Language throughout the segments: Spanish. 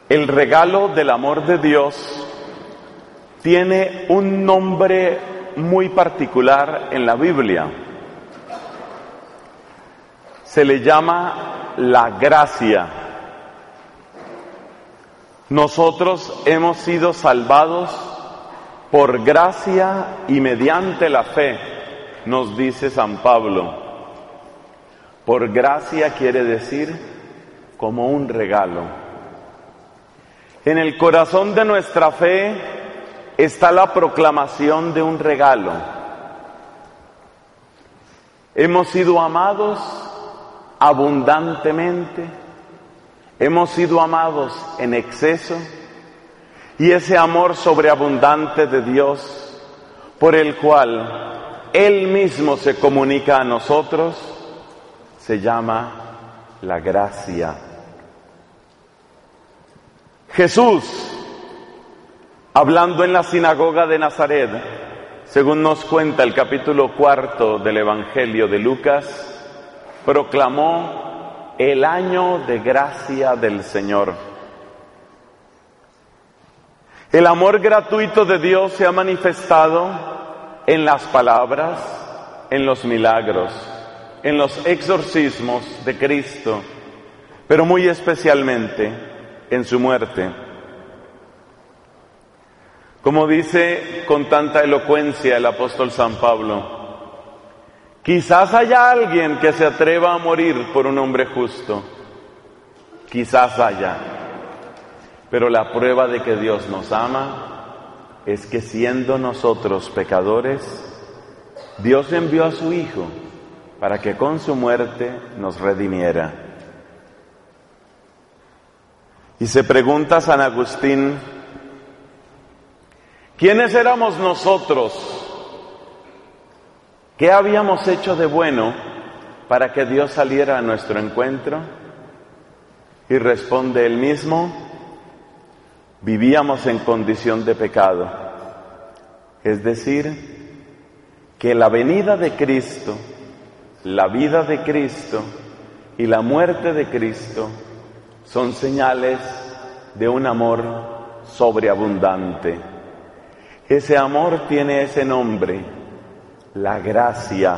El regalo del amor de Dios tiene un nombre muy particular en la Biblia. Se le llama la gracia. Nosotros hemos sido salvados por gracia y mediante la fe, nos dice San Pablo. Por gracia quiere decir como un regalo. En el corazón de nuestra fe está la proclamación de un regalo. Hemos sido amados abundantemente, hemos sido amados en exceso, y ese amor sobreabundante de Dios, por el cual Él mismo se comunica a nosotros, se llama la gracia. Jesús, hablando en la sinagoga de Nazaret, según nos cuenta el capítulo 4 del Evangelio de Lucas, proclamó el año de gracia del Señor. El amor gratuito de Dios se ha manifestado en las palabras, en los milagros, en los exorcismos de Cristo, pero muy especialmente en su muerte. Como dice con tanta elocuencia el apóstol San Pablo, quizás haya alguien que se atreva a morir por un hombre justo, quizás haya, pero la prueba de que Dios nos ama es que siendo nosotros pecadores, Dios envió a su Hijo para que con su muerte nos redimiera. Y se pregunta San Agustín, ¿quiénes éramos nosotros? ¿Qué habíamos hecho de bueno para que Dios saliera a nuestro encuentro? Y responde él mismo, vivíamos en condición de pecado. Es decir, que la venida de Cristo, la vida de Cristo y la muerte de Cristo son señales de un amor sobreabundante. Ese amor tiene ese nombre, la gracia.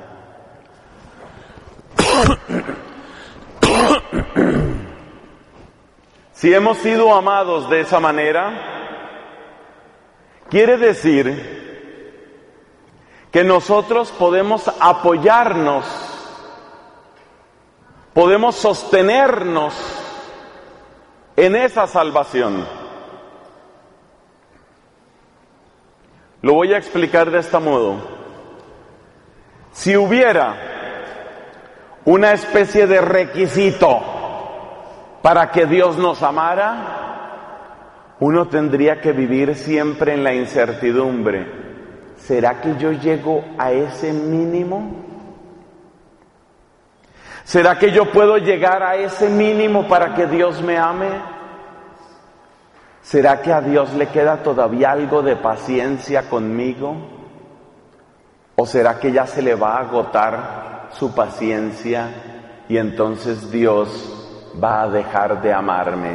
Si hemos sido amados de esa manera, quiere decir que nosotros podemos apoyarnos, podemos sostenernos en esa salvación. Lo voy a explicar de este modo. Si hubiera una especie de requisito para que Dios nos amara, uno tendría que vivir siempre en la incertidumbre. ¿Será que yo llego a ese mínimo? ¿Será que yo puedo llegar a ese mínimo para que Dios me ame? ¿Será que a Dios le queda todavía algo de paciencia conmigo? ¿O será que ya se le va a agotar su paciencia y entonces Dios va a dejar de amarme?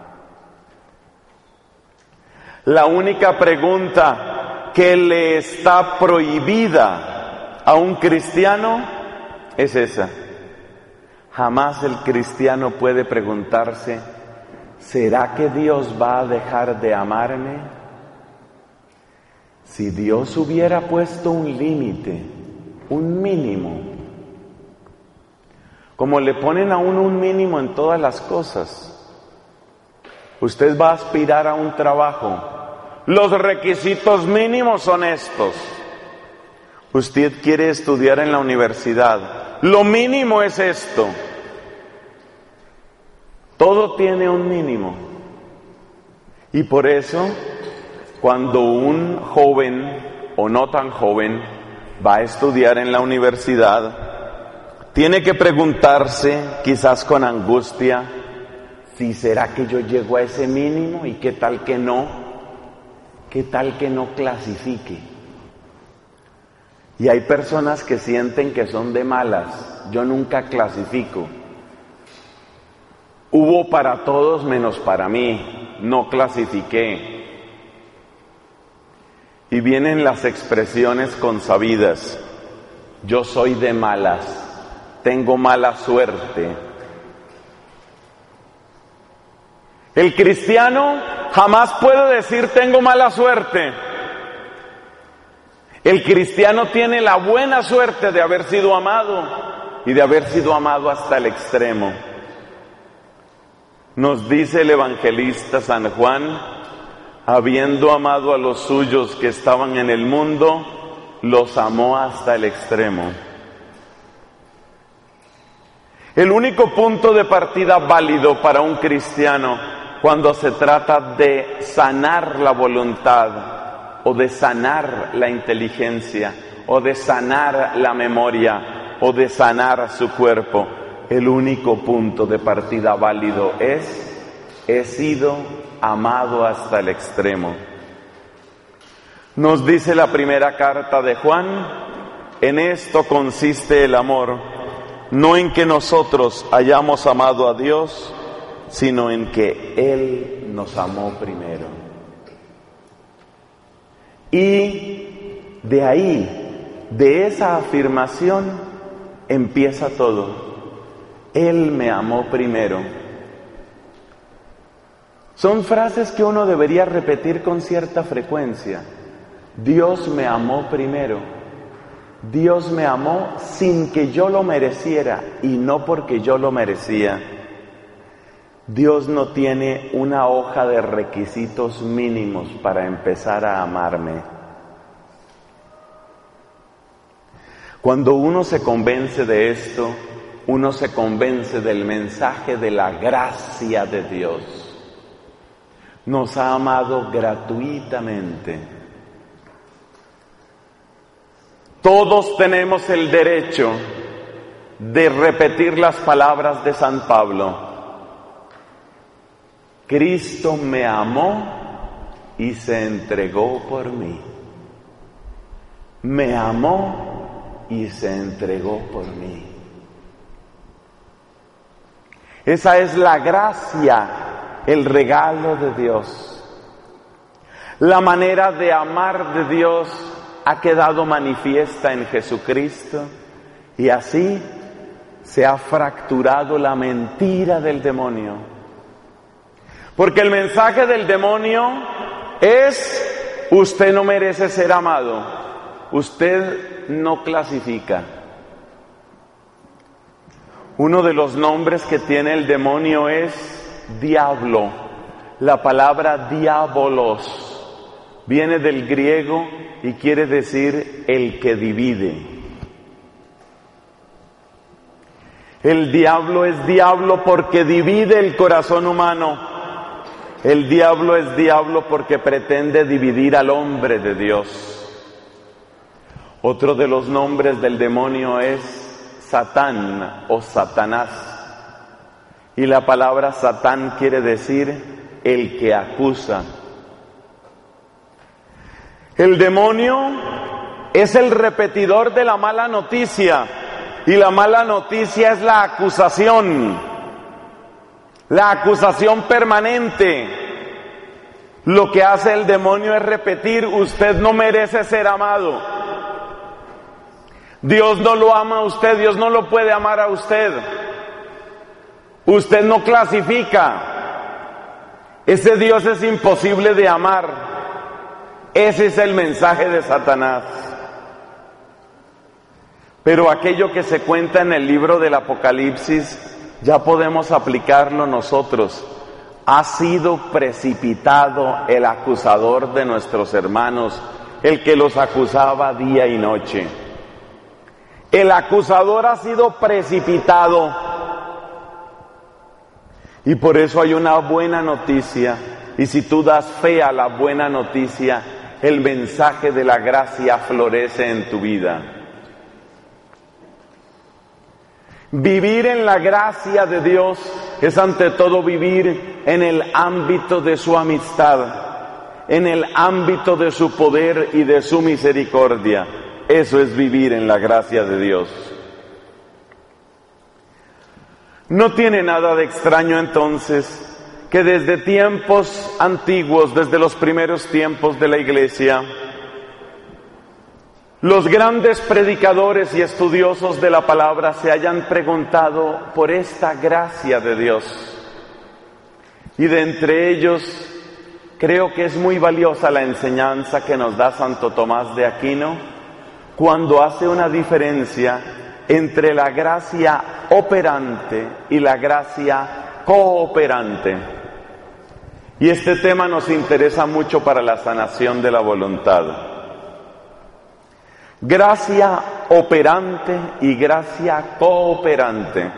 La única pregunta que le está prohibida a un cristiano es esa. Jamás el cristiano puede preguntarse, ¿será que Dios va a dejar de amarme? Si Dios hubiera puesto un límite, un mínimo, como le ponen a uno un mínimo en todas las cosas, usted va a aspirar a un trabajo, los requisitos mínimos son estos. Usted quiere estudiar en la universidad, lo mínimo es esto. Todo tiene un mínimo. Y por eso, cuando un joven o no tan joven va a estudiar en la universidad, tiene que preguntarse, quizás con angustia, si será que yo llego a ese mínimo y qué tal que no clasifique. Y hay personas que sienten que son de malas, yo nunca clasifico. Hubo para todos menos para mí, no clasifiqué. Y vienen las expresiones consabidas. Yo soy de malas, tengo mala suerte. El cristiano jamás puede decir tengo mala suerte. El cristiano tiene la buena suerte de haber sido amado y de haber sido amado hasta el extremo. Nos dice el evangelista San Juan, habiendo amado a los suyos que estaban en el mundo, los amó hasta el extremo. El único punto de partida válido para un cristiano cuando se trata de sanar la voluntad, o de sanar la inteligencia, o de sanar la memoria, o de sanar su cuerpo, el único punto de partida válido es: he sido amado hasta el extremo. Nos dice la primera carta de Juan, en esto consiste el amor, no en que nosotros hayamos amado a Dios, sino en que Él nos amó primero. Y de ahí, de esa afirmación, empieza todo. Él me amó primero. Son frases que uno debería repetir con cierta frecuencia. Dios me amó primero. Dios me amó sin que yo lo mereciera y no porque yo lo merecía. Dios no tiene una hoja de requisitos mínimos para empezar a amarme. Cuando uno se convence de esto, uno se convence del mensaje de la gracia de Dios. Nos ha amado gratuitamente. Todos tenemos el derecho de repetir las palabras de San Pablo. Cristo me amó y se entregó por mí. Me amó y se entregó por mí. Esa es la gracia, el regalo de Dios. La manera de amar de Dios ha quedado manifiesta en Jesucristo y así se ha fracturado la mentira del demonio. Porque el mensaje del demonio es: usted no merece ser amado, usted no clasifica. Uno de los nombres que tiene el demonio es diablo. La palabra diabolos viene del griego y quiere decir el que divide. El diablo es diablo porque divide el corazón humano. El diablo es diablo porque pretende dividir al hombre de Dios. Otro de los nombres del demonio es Satán o Satanás. Y la palabra Satán quiere decir el que acusa. El demonio es el repetidor de la mala noticia. Y la mala noticia es la acusación. La acusación permanente. Lo que hace el demonio es repetir: usted no merece ser amado. Dios no lo ama a usted, Dios no lo puede amar a usted. Usted no clasifica. Ese Dios es imposible de amar. Ese es el mensaje de Satanás. Pero aquello que se cuenta en el libro del Apocalipsis, ya podemos aplicarlo nosotros. Ha sido precipitado el acusador de nuestros hermanos, el que los acusaba día y noche. El acusador ha sido precipitado. Y por eso hay una buena noticia. Y si tú das fe a la buena noticia, el mensaje de la gracia florece en tu vida. Vivir en la gracia de Dios es ante todo vivir en el ámbito de su amistad, en el ámbito de su poder y de su misericordia. Eso es vivir en la gracia de Dios. No tiene nada de extraño entonces que desde tiempos antiguos, desde los primeros tiempos de la Iglesia, los grandes predicadores y estudiosos de la palabra se hayan preguntado por esta gracia de Dios. Y de entre ellos, creo que es muy valiosa la enseñanza que nos da Santo Tomás de Aquino cuando hace una diferencia entre la gracia operante y la gracia cooperante. Y este tema nos interesa mucho para la sanación de la voluntad. Gracia operante y gracia cooperante.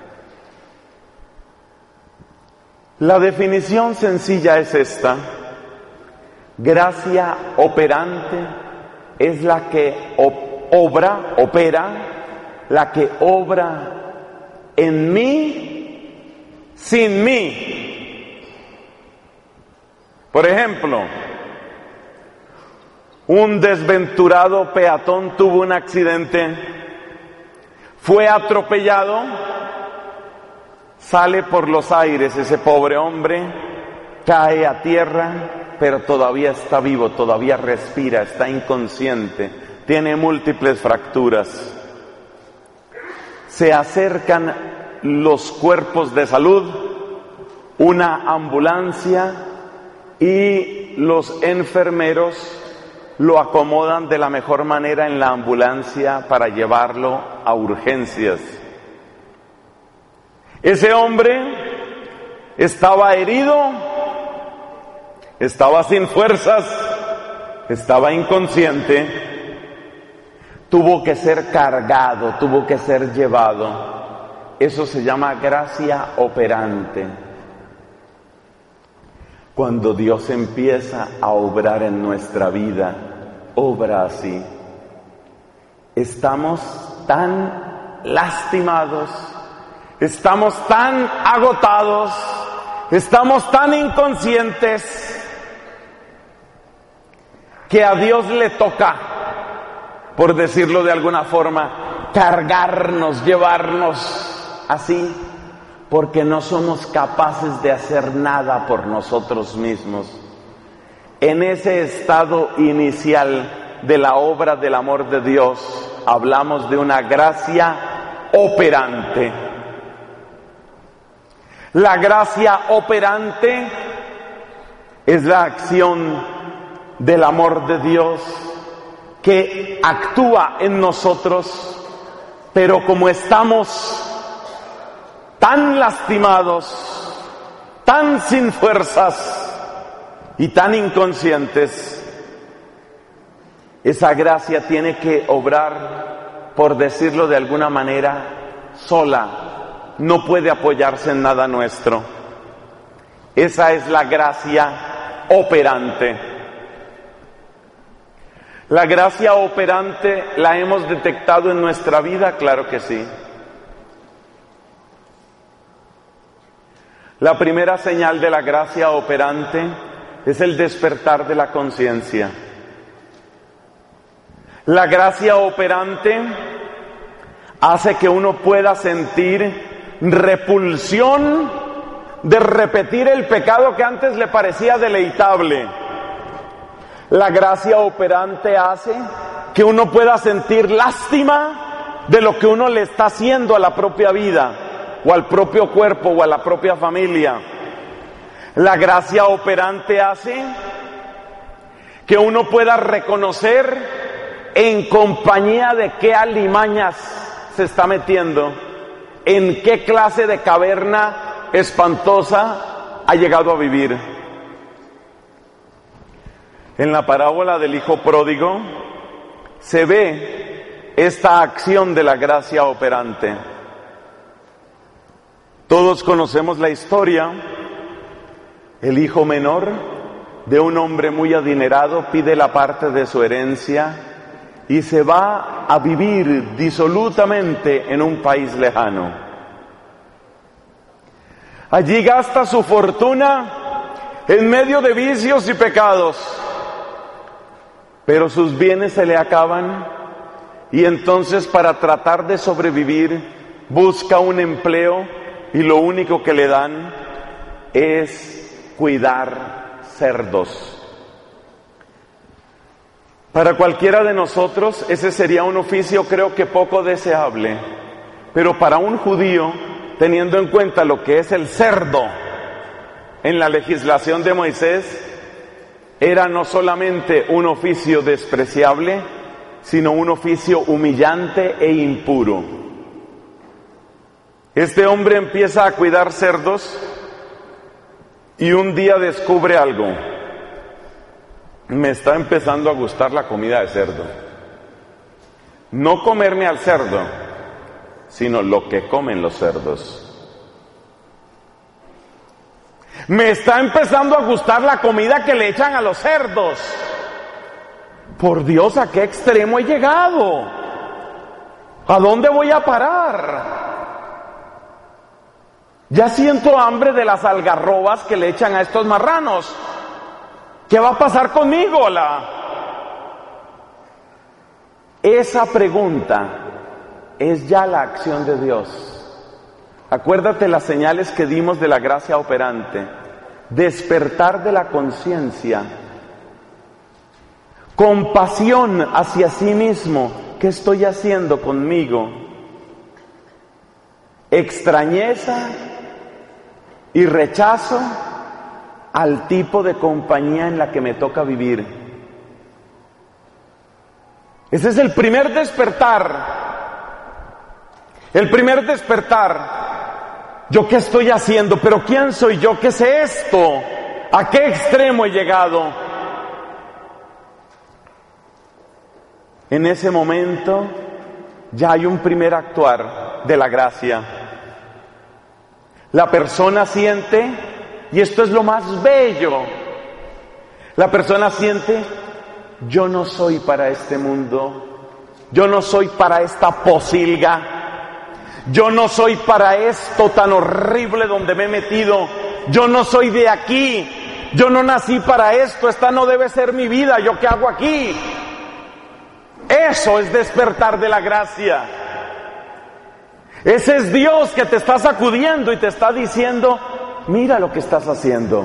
La definición sencilla es esta: gracia operante es la que opera, la que obra en mí, sin mí. Por ejemplo, un desventurado peatón tuvo un accidente, fue atropellado, sale por los aires ese pobre hombre, cae a tierra, pero todavía está vivo, todavía respira, está inconsciente, tiene múltiples fracturas. Se acercan los cuerpos de salud, una ambulancia, y los enfermeros lo acomodan de la mejor manera en la ambulancia para llevarlo a urgencias. Ese hombre estaba herido, estaba sin fuerzas, estaba inconsciente, tuvo que ser cargado, tuvo que ser llevado. Eso se llama gracia operante. Cuando Dios empieza a obrar en nuestra vida, obra así. Estamos tan lastimados, estamos tan agotados, estamos tan inconscientes, que a Dios le toca, por decirlo de alguna forma, cargarnos, llevarnos así, porque no somos capaces de hacer nada por nosotros mismos. En ese estado inicial de la obra del amor de Dios, hablamos de una gracia operante. La gracia operante es la acción del amor de Dios que actúa en nosotros, pero como estamos tan lastimados, tan sin fuerzas y tan inconscientes, esa gracia tiene que obrar, por decirlo de alguna manera, sola. No puede apoyarse en nada nuestro. Esa es la gracia operante. ¿La gracia operante la hemos detectado en nuestra vida? Claro que sí. La primera señal de la gracia operante es el despertar de la conciencia. La gracia operante hace que uno pueda sentir repulsión de repetir el pecado que antes le parecía deleitable. La gracia operante hace que uno pueda sentir lástima de lo que uno le está haciendo a la propia vida, o al propio cuerpo, o a la propia familia. La gracia operante hace que uno pueda reconocer en compañía de qué alimañas se está metiendo, en qué clase de caverna espantosa ha llegado a vivir. En la parábola del hijo pródigo se ve esta acción de la gracia operante. Todos conocemos la historia. El hijo menor de un hombre muy adinerado pide la parte de su herencia y se va a vivir disolutamente en un país lejano. Allí gasta su fortuna en medio de vicios y pecados, pero sus bienes se le acaban y entonces, para tratar de sobrevivir, busca un empleo y lo único que le dan es cuidar cerdos. Para cualquiera de nosotros ese sería un oficio, creo que poco deseable, pero para un judío, teniendo en cuenta lo que es el cerdo en la legislación de Moisés, era no solamente un oficio despreciable, sino un oficio humillante e impuro. Este hombre empieza a cuidar cerdos y un día descubre algo. Me está empezando a gustar la comida de cerdo. No comerme al cerdo, sino lo que comen los cerdos. Me está empezando a gustar la comida que le echan a los cerdos. Por Dios, ¿a qué extremo he llegado? ¿A dónde voy a parar? Ya siento hambre de las algarrobas que le echan a estos marranos. ¿Qué va a pasar conmigo? Esa pregunta es ya la acción de Dios. Acuérdate las señales que dimos de la gracia operante. Despertar de la conciencia. Compasión hacia sí mismo. ¿Qué estoy haciendo conmigo? Extrañeza y rechazo al tipo de compañía en la que me toca vivir. Ese es el primer despertar. El primer despertar. ¿Yo qué estoy haciendo? ¿Pero quién soy yo? ¿Qué es esto? ¿A qué extremo he llegado? En ese momento ya hay un primer actuar de la gracia. La persona siente, y esto es lo más bello, la persona siente, yo no soy para este mundo, yo no soy para esta posilga, yo no soy para esto tan horrible donde me he metido, yo no soy de aquí, yo no nací para esto, esta no debe ser mi vida, ¿yo qué hago aquí? Eso es despertar de la gracia. Ese es Dios que te está sacudiendo y te está diciendo, mira lo que estás haciendo.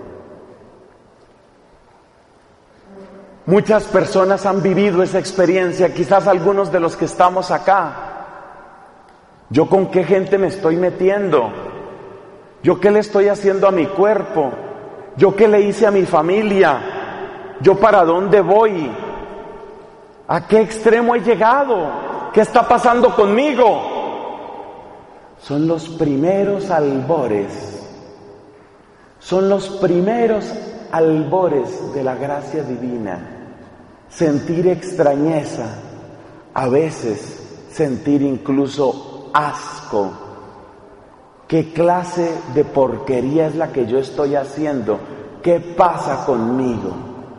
Muchas personas han vivido esa experiencia, quizás algunos de los que estamos acá. ¿Yo con qué gente me estoy metiendo? ¿Yo qué le estoy haciendo a mi cuerpo? ¿Yo qué le hice a mi familia? ¿Yo para dónde voy? ¿A qué extremo he llegado? ¿Qué está pasando conmigo? Son los primeros albores. Son los primeros albores de la gracia divina. Sentir extrañeza, a veces sentir incluso asco. ¿Qué clase de porquería es la que yo estoy haciendo? ¿Qué pasa conmigo?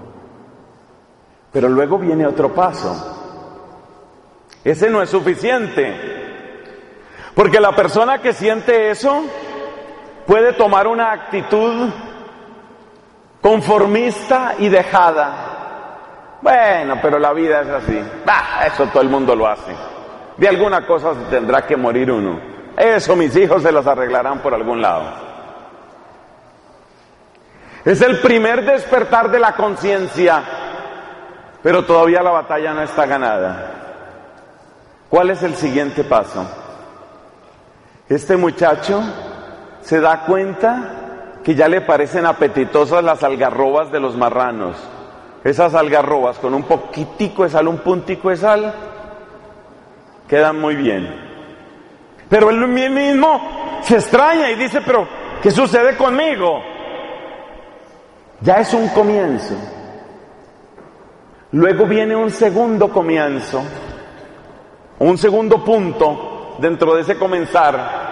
Pero luego viene otro paso. Ese no es suficiente. Porque la persona que siente eso puede tomar una actitud conformista y dejada. Bueno, pero la vida es así. Eso todo el mundo lo hace. De alguna cosa se tendrá que morir uno. Eso mis hijos se los arreglarán por algún lado. Es el primer despertar de la conciencia, pero todavía la batalla no está ganada. ¿Cuál es el siguiente paso? Este muchacho se da cuenta que ya le parecen apetitosas las algarrobas de los marranos. Esas algarrobas con un poquitico de sal, un puntico de sal, quedan muy bien. Pero él mismo se extraña y dice, pero ¿qué sucede conmigo? Ya es un comienzo. Luego viene un segundo comienzo, un segundo punto dentro de ese comenzar.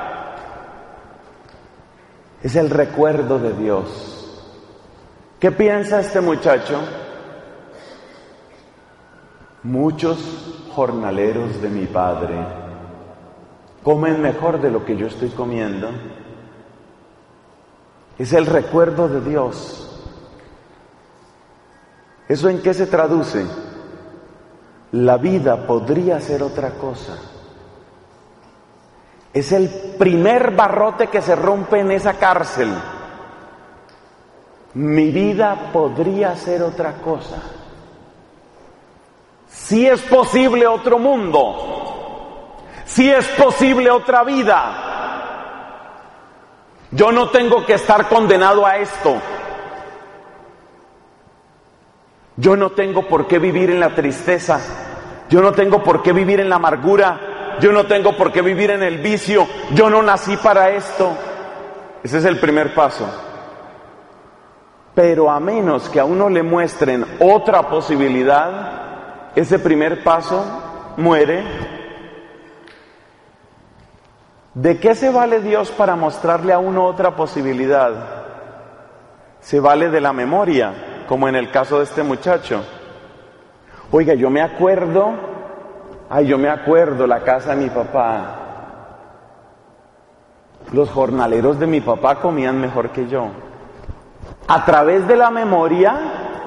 Es el recuerdo de Dios. ¿Qué piensa este muchacho? Muchos jornaleros de mi padre comen mejor de lo que yo estoy comiendo. Es el recuerdo de Dios. ¿Eso en qué se traduce? La vida podría ser otra cosa. Es el primer barrote que se rompe en esa cárcel. Mi vida podría ser otra cosa. Sí es posible otro mundo. Sí es posible otra vida. Yo no tengo que estar condenado a esto. Yo no tengo por qué vivir en la tristeza. Yo no tengo por qué vivir en la amargura. Yo no tengo por qué vivir en el vicio. Yo no nací para esto. Ese es el primer paso. Pero a menos que a uno le muestren otra posibilidad, ese primer paso muere. ¿De qué se vale Dios para mostrarle a uno otra posibilidad? Se vale de la memoria, como en el caso de este muchacho. Oiga, yo me acuerdo la casa de mi papá. Los jornaleros de mi papá comían mejor que yo. A través de la memoria,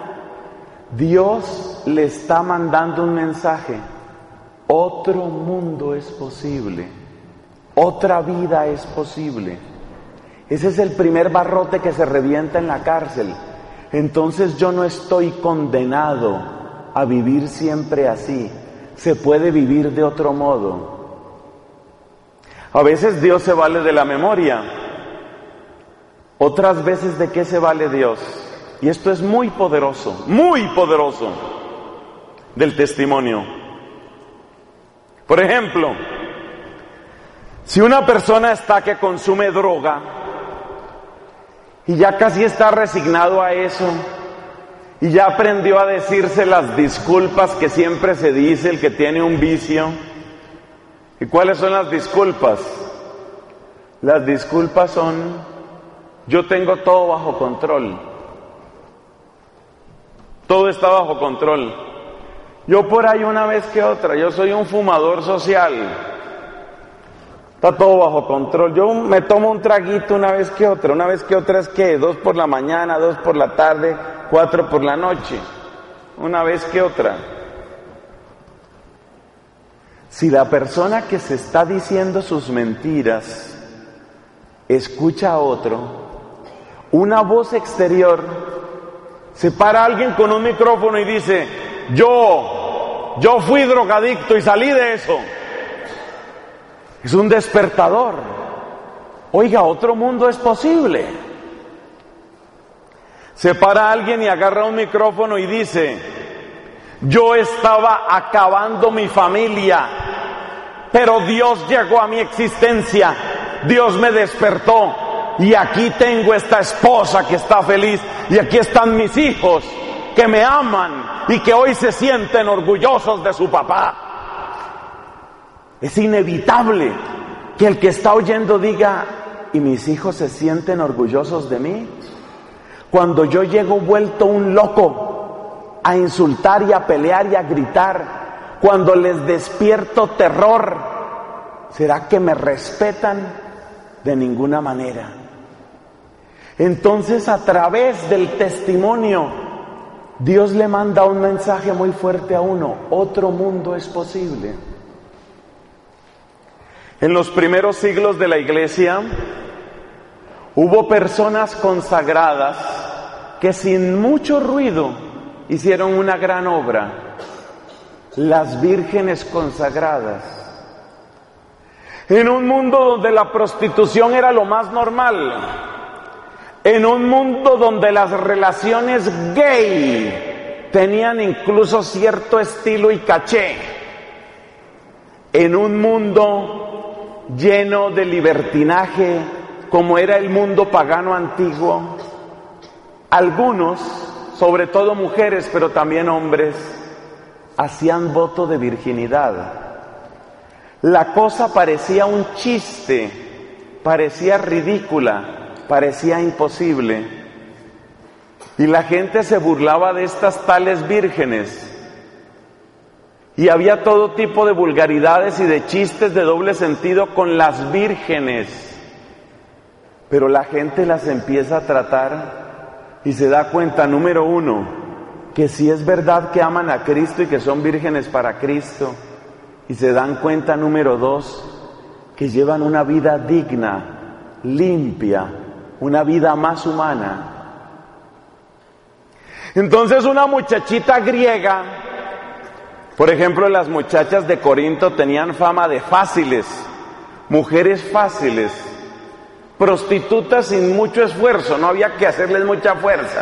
Dios le está mandando un mensaje. Otro mundo es posible. Otra vida es posible. Ese es el primer barrote que se revienta en la cárcel. Entonces yo no estoy condenado a vivir siempre así. Se puede vivir de otro modo. A veces Dios se vale de la memoria. Otras veces, ¿de qué se vale Dios? Y esto es muy poderoso, del testimonio. Por ejemplo, si una persona está que consume droga y ya casi está resignado a eso y ya aprendió a decirse las disculpas que siempre se dice el que tiene un vicio. ¿Y cuáles son las disculpas? Las disculpas son: yo tengo todo bajo control. Todo está bajo control. Yo por ahí una vez que otra, yo soy un fumador social. Está todo bajo control. Yo me tomo un traguito una vez que otra. Una vez que otra es que 2 por la mañana, 2 por la tarde, 4 por la noche. Una vez que otra. Si la persona que se está diciendo sus mentiras escucha a otro, una voz exterior, se para alguien con un micrófono y dice: yo fui drogadicto y salí de eso. Es un despertador. Oiga, otro mundo es posible. Se para alguien y agarra un micrófono y dice: yo estaba acabando mi familia, pero Dios llegó a mi existencia, Dios me despertó. Y aquí tengo esta esposa que está feliz. Y aquí están mis hijos que me aman y que hoy se sienten orgullosos de su papá. Es inevitable que el que está oyendo diga: ¿y mis hijos se sienten orgullosos de mí? Cuando yo llego vuelto un loco a insultar y a pelear y a gritar, cuando les despierto terror, ¿será que me respetan? De ninguna manera. Entonces, a través del testimonio, Dios le manda un mensaje muy fuerte a uno: otro mundo es posible. En los primeros siglos de la iglesia, hubo personas consagradas que sin mucho ruido hicieron una gran obra. Las vírgenes consagradas. En un mundo donde la prostitución era lo más normal, en un mundo donde las relaciones gay tenían incluso cierto estilo y caché, en un mundo lleno de libertinaje como era el mundo pagano antiguo, algunos, sobre todo mujeres, pero también hombres, hacían voto de virginidad. La cosa parecía un chiste, parecía ridícula, parecía imposible. Y la gente se burlaba de estas tales vírgenes. Y había todo tipo de vulgaridades y de chistes de doble sentido con las vírgenes. Pero la gente las empieza a tratar y se da cuenta, número uno, que sí es verdad que aman a Cristo y que son vírgenes para Cristo. Y se dan cuenta, número dos, que llevan una vida digna, limpia, una vida más humana. Entonces una muchachita griega, por ejemplo, las muchachas de Corinto tenían fama de fáciles, mujeres fáciles, prostitutas sin mucho esfuerzo, no había que hacerles mucha fuerza.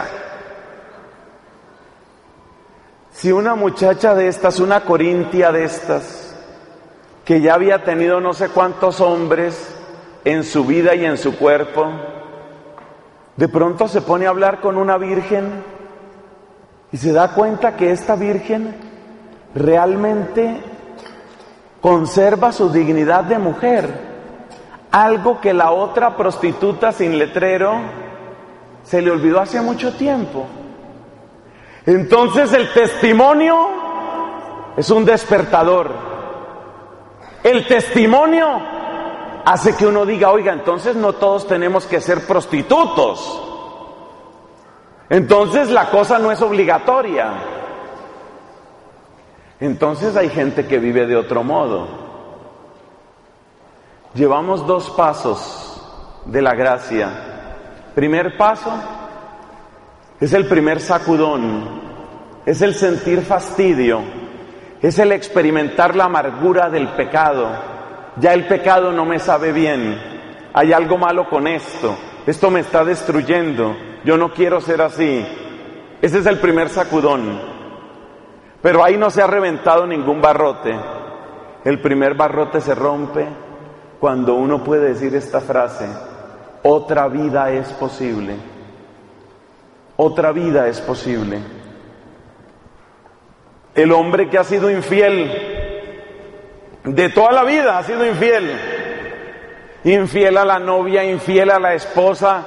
Si una muchacha de estas, una corintia de estas, que ya había tenido no sé cuántos hombres en su vida y en su cuerpo, de pronto se pone a hablar con una virgen y se da cuenta que esta virgen realmente conserva su dignidad de mujer, algo que la otra prostituta sin letrero se le olvidó hace mucho tiempo. Entonces el testimonio es un despertador. El testimonio hace que uno diga, oiga, entonces no todos tenemos que ser prostitutos. Entonces la cosa no es obligatoria. Entonces hay gente que vive de otro modo. Llevamos 2 pasos de la gracia. Primer paso es el primer sacudón, es el sentir fastidio, es el experimentar la amargura del pecado. Ya el pecado no me sabe bien, hay algo malo con esto me está destruyendo, yo no quiero ser así. Ese es el primer sacudón. Pero ahí no se ha reventado ningún barrote. El primer barrote se rompe cuando uno puede decir esta frase: otra vida es posible. Otra vida es posible. El hombre que ha sido infiel, de toda la vida ha sido infiel. Infiel a la novia, infiel a la esposa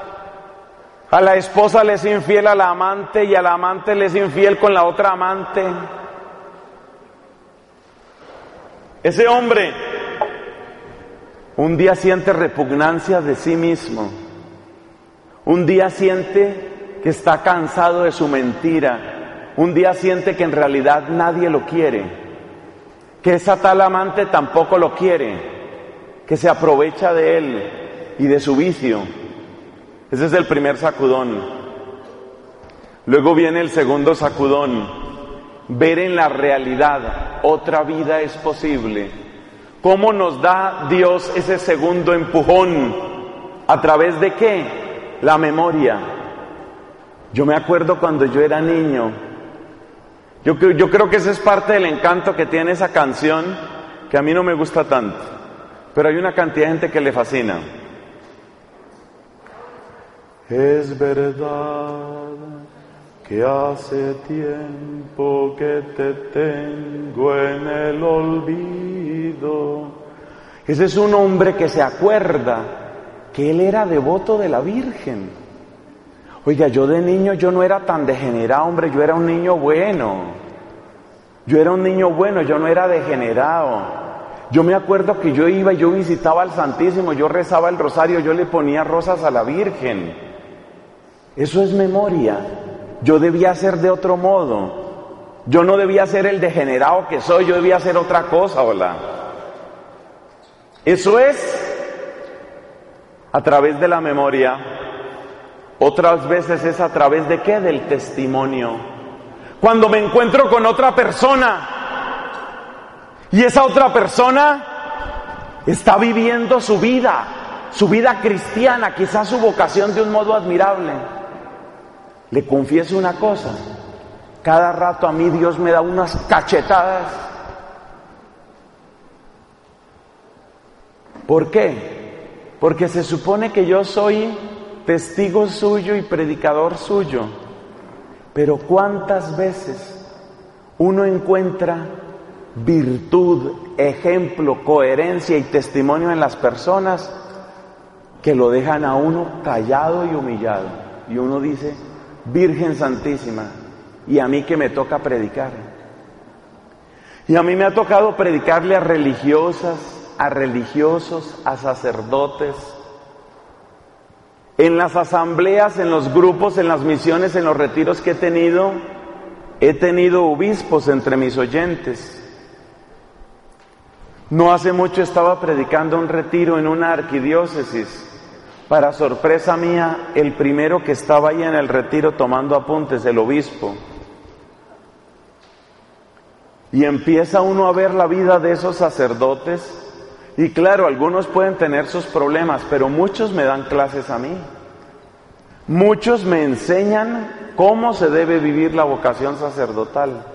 le es infiel a la amante y a la amante le es infiel con la otra amante. Ese hombre un día siente repugnancia de sí mismo, un día siente que está cansado de su mentira, un día siente que en realidad nadie lo quiere, que esa tal amante tampoco lo quiere, que se aprovecha de él y de su vicio. Ese es el primer sacudón. Luego viene el segundo sacudón: ver en la realidad, otra vida es posible. ¿Cómo nos da Dios ese segundo empujón? ¿A través de qué? La memoria. Yo me acuerdo cuando yo era niño. Yo creo que ese es parte del encanto que tiene esa canción, que a mí no me gusta tanto, pero hay una cantidad de gente que le fascina. Es verdad que hace tiempo que te tengo en el olvido. Ese es un hombre que se acuerda que él era devoto de la Virgen. Oiga, yo de niño yo no era tan degenerado, hombre, yo era un niño bueno. Yo era un niño bueno, yo no era degenerado. Yo me acuerdo que yo iba y yo visitaba al Santísimo, yo rezaba el rosario, yo le ponía rosas a la Virgen. Eso es memoria. Yo debía ser de otro modo. Yo no debía ser el degenerado que soy, yo debía ser otra cosa, hola. Eso es a través de la memoria. Otras veces es a través de ¿qué? Del testimonio. Cuando me encuentro con otra persona y esa otra persona está viviendo su vida cristiana, quizás su vocación de un modo admirable. Le confieso una cosa: cada rato a mí Dios me da unas cachetadas. ¿Por qué? Porque se supone que yo soy testigo suyo y predicador suyo. Pero ¿cuántas veces uno encuentra virtud, ejemplo, coherencia y testimonio en las personas que lo dejan a uno callado y humillado? Y uno dice: Virgen Santísima, y a mí que me toca predicar. Y a mí me ha tocado predicarle a religiosas, a religiosos, a sacerdotes, en las asambleas, en los grupos, en las misiones, en los retiros que he tenido obispos entre mis oyentes. No hace mucho estaba predicando un retiro en una arquidiócesis. Para sorpresa mía, el primero que estaba ahí en el retiro tomando apuntes, el obispo. Y empieza uno a ver la vida de esos sacerdotes. Y claro, algunos pueden tener sus problemas, pero muchos me dan clases a mí. Muchos me enseñan cómo se debe vivir la vocación sacerdotal.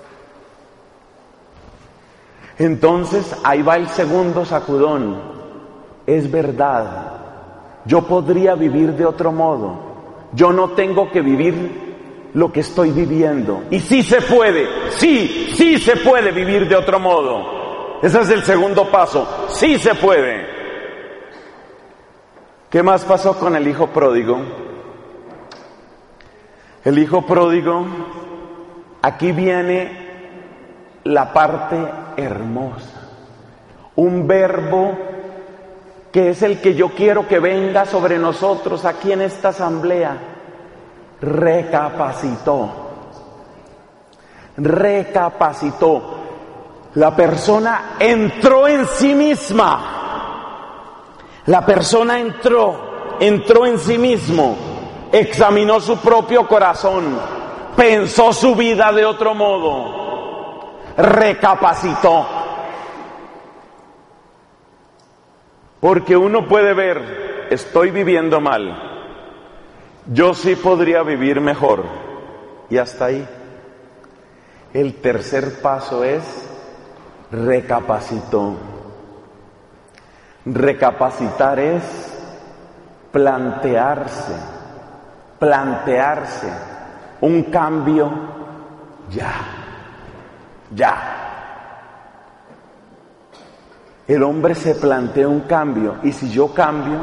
Entonces, ahí va el segundo sacudón. Es verdad. Yo podría vivir de otro modo. Yo no tengo que vivir lo que estoy viviendo. Y sí se puede, sí se puede vivir de otro modo. Ese es el segundo paso. Sí se puede. ¿Qué más pasó con el hijo pródigo? El hijo pródigo, aquí viene la parte hermosa. Un verbo que es el que yo quiero que venga sobre nosotros aquí en esta asamblea. Recapacitó. Recapacitó. La persona entró en sí misma. La persona entró en sí mismo. Examinó su propio corazón. Pensó su vida de otro modo. Recapacitó. Porque uno puede ver, estoy viviendo mal, yo sí podría vivir mejor, y hasta ahí. El tercer paso es recapacitó. Recapacitar es plantearse un cambio ya. El hombre se plantea un cambio, y si yo cambio,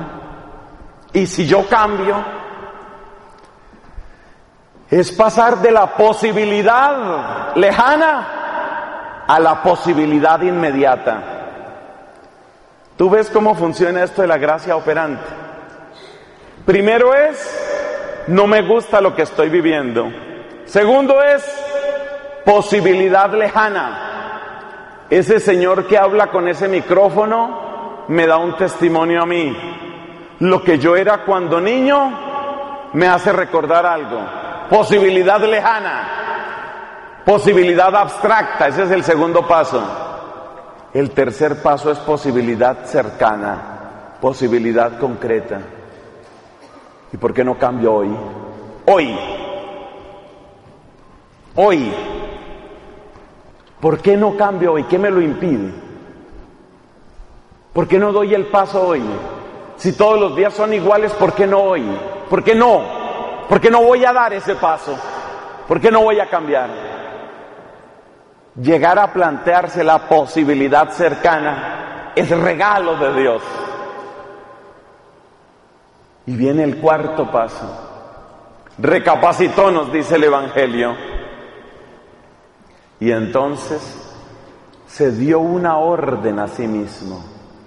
es pasar de la posibilidad lejana a la posibilidad inmediata. ¿Tú ves cómo funciona esto de la gracia operante? Primero es, no me gusta lo que estoy viviendo. Segundo es, posibilidad lejana. Ese señor que habla con ese micrófono me da un testimonio a mí. Lo que yo era cuando niño me hace recordar algo. Posibilidad lejana, posibilidad abstracta, ese es el segundo paso. El tercer paso es posibilidad cercana, posibilidad concreta. ¿Y por qué no cambio hoy? Hoy. ¿Por qué no cambio hoy? ¿Qué me lo impide? ¿Por qué no doy el paso hoy? Si todos los días son iguales, ¿por qué no hoy? ¿Por qué no? ¿Por qué no voy a dar ese paso? ¿Por qué no voy a cambiar? Llegar a plantearse la posibilidad cercana es regalo de Dios. Y viene el cuarto paso. Recapacitó, nos dice el Evangelio. Y entonces se dio una orden a sí mismo.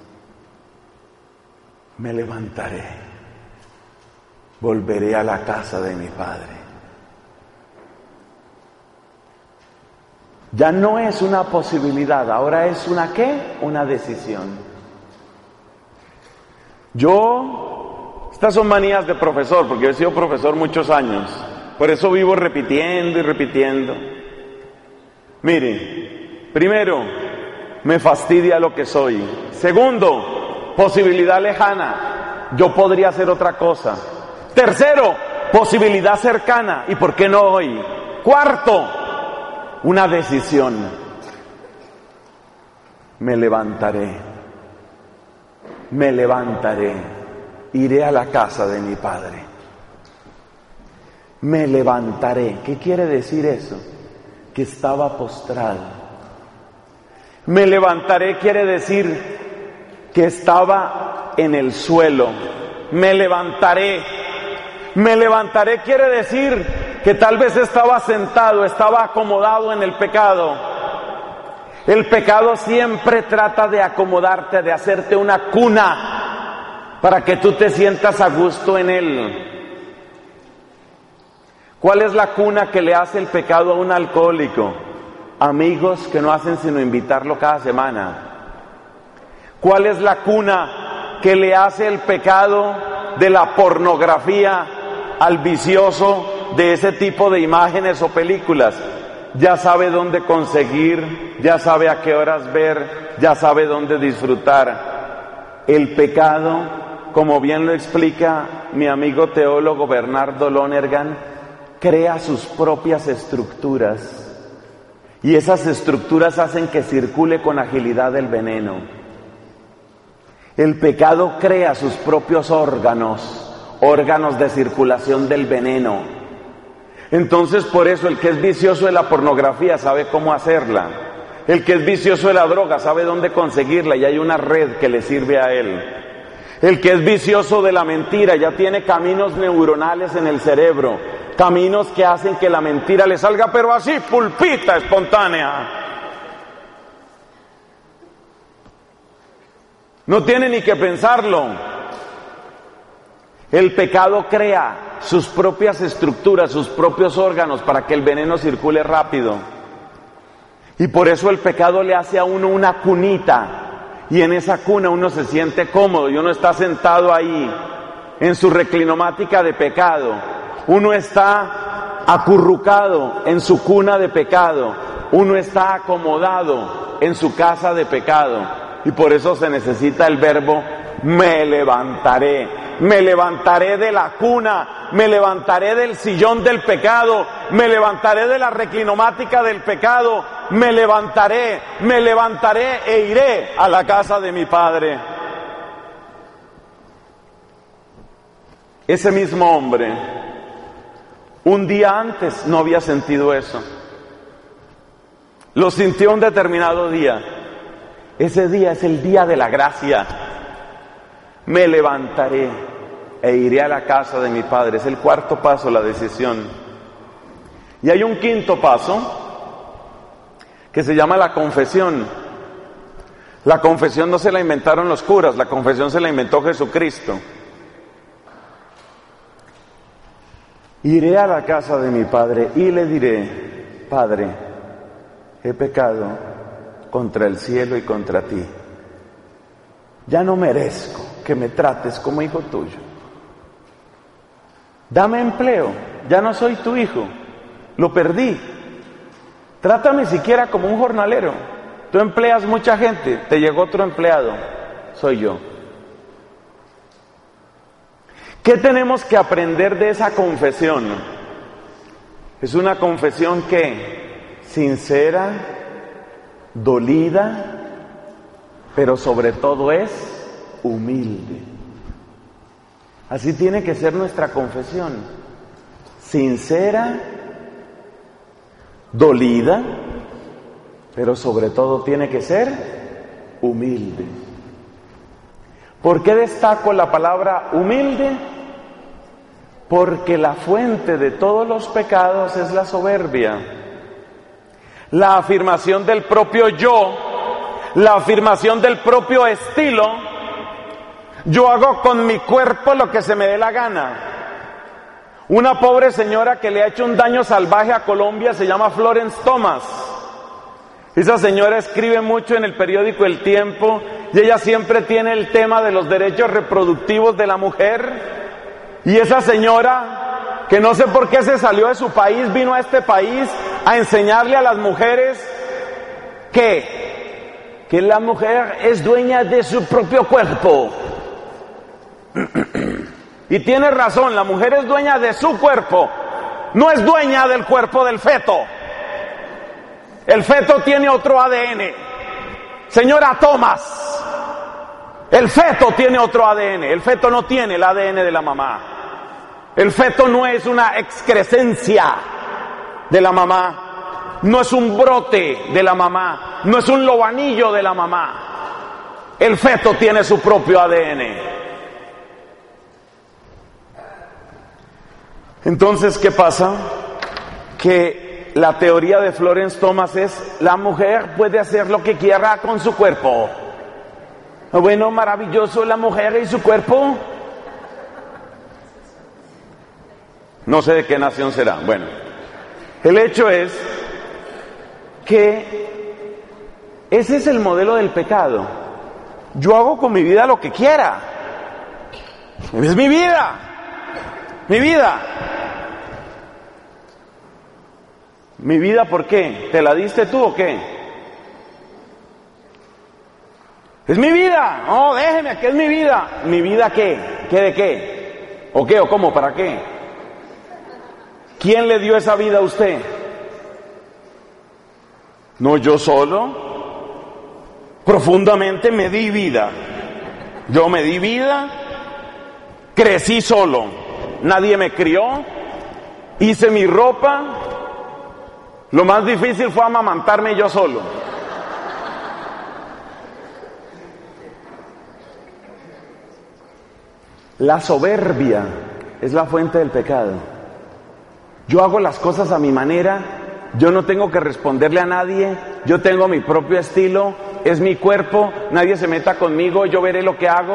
Me levantaré, volveré a la casa de mi padre. Ya no es una posibilidad, ahora es una ¿qué? Una decisión. Estas son manías de profesor, porque yo he sido profesor muchos años, por eso vivo repitiendo y repitiendo. Mire, primero, me fastidia lo que soy. Segundo, posibilidad lejana, yo podría hacer otra cosa. Tercero, posibilidad cercana, ¿y por qué no hoy? Cuarto, una decisión. Me levantaré, iré a la casa de mi padre. Me levantaré. ¿Qué quiere decir eso? Que estaba postrado. Me levantaré quiere decir que estaba en el suelo. Me levantaré quiere decir que tal vez estaba sentado, estaba acomodado en el pecado. El pecado siempre trata de acomodarte, de hacerte una cuna para que tú te sientas a gusto en él. ¿Cuál es la cuna que le hace el pecado a un alcohólico? Amigos que no hacen sino invitarlo cada semana. ¿Cuál es la cuna que le hace el pecado de la pornografía al vicioso de ese tipo de imágenes o películas? Ya sabe dónde conseguir, ya sabe a qué horas ver, ya sabe dónde disfrutar. El pecado, como bien lo explica mi amigo teólogo Bernardo Lonergan, crea sus propias estructuras. Y esas estructuras hacen que circule con agilidad el veneno. El pecado crea sus propios órganos de circulación del veneno. Entonces, por eso el que es vicioso de la pornografía sabe cómo hacerla. El que es vicioso de la droga sabe dónde conseguirla y hay una red que le sirve a él. El que es vicioso de la mentira ya tiene caminos neuronales en el cerebro, caminos que hacen que la mentira le salga, pero así, pulpita, espontánea. No tiene ni que pensarlo. El pecado crea sus propias estructuras, sus propios órganos para que el veneno circule rápido. Y por eso el pecado le hace a uno una cunita. Y en esa cuna uno se siente cómodo y uno está sentado ahí en su reclinomática de pecado. Uno está acurrucado en su cuna de pecado. Uno está acomodado en su casa de pecado. Y por eso se necesita el verbo me levantaré. Me levantaré de la cuna, me levantaré del sillón del pecado, me levantaré de la reclinomática del pecado, me levantaré e iré a la casa de mi Padre. Ese mismo hombre, un día antes no había sentido eso. Lo sintió un determinado día. Ese día es el día de la gracia. Me levantaré e iré a la casa de mi Padre. Es el cuarto paso, la decisión. Y hay un quinto paso que se llama la confesión. La confesión no se la inventaron los curas, la confesión se la inventó Jesucristo. Iré a la casa de mi Padre y le diré: Padre, he pecado contra el cielo y contra ti. Ya no merezco que me trates como hijo tuyo. Dame empleo, ya no soy tu hijo, lo perdí. Trátame siquiera como un jornalero. Tú empleas mucha gente, te llegó otro empleado, soy yo. ¿Qué tenemos que aprender de esa confesión? Es una confesión que sincera, dolida, pero sobre todo es humilde. Así tiene que ser nuestra confesión. Sincera, dolida, pero sobre todo tiene que ser humilde. ¿Por qué destaco la palabra humilde? Porque la fuente de todos los pecados es la soberbia. La afirmación del propio yo, la afirmación del propio estilo. Yo hago con mi cuerpo lo que se me dé la gana. Una pobre señora que le ha hecho un daño salvaje a Colombia se llama Florence Thomas. Esa señora escribe mucho en el periódico El Tiempo y ella siempre tiene el tema de los derechos reproductivos de la mujer. Y esa señora, que no sé por qué se salió de su país, vino a este país a enseñarle a las mujeres que la mujer es dueña de su propio cuerpo. Y tiene razón, la mujer es dueña de su cuerpo, no es dueña del cuerpo del feto. El feto tiene otro ADN. Señora Thomas, el feto tiene otro ADN, el feto no tiene el ADN de la mamá. El feto no es una excrescencia de la mamá, no es un brote de la mamá, no es un lobanillo de la mamá. El feto tiene su propio ADN. Entonces, ¿qué pasa? Que la teoría de Florence Thomas es: la mujer puede hacer lo que quiera con su cuerpo. Bueno, maravilloso, la mujer y su cuerpo. No sé de qué nación será. Bueno, el hecho es que ese es el modelo del pecado. Yo hago con mi vida lo que quiera. Es mi vida. Mi vida. ¿Mi vida por qué? ¿Te la diste tú o qué? Es mi vida. No, déjeme, que es mi vida. ¿Mi vida qué? ¿Qué de qué? ¿O qué? ¿O cómo? ¿Para qué? ¿Quién le dio esa vida a usted? No, yo solo. Profundamente me di vida. Yo me di vida. Crecí solo. Nadie me crió. Hice mi ropa. Lo más difícil fue amamantarme yo solo. La soberbia es la fuente del pecado. Yo hago las cosas a mi manera, yo no tengo que responderle a nadie, yo tengo mi propio estilo, es mi cuerpo, nadie se meta conmigo, yo veré lo que hago.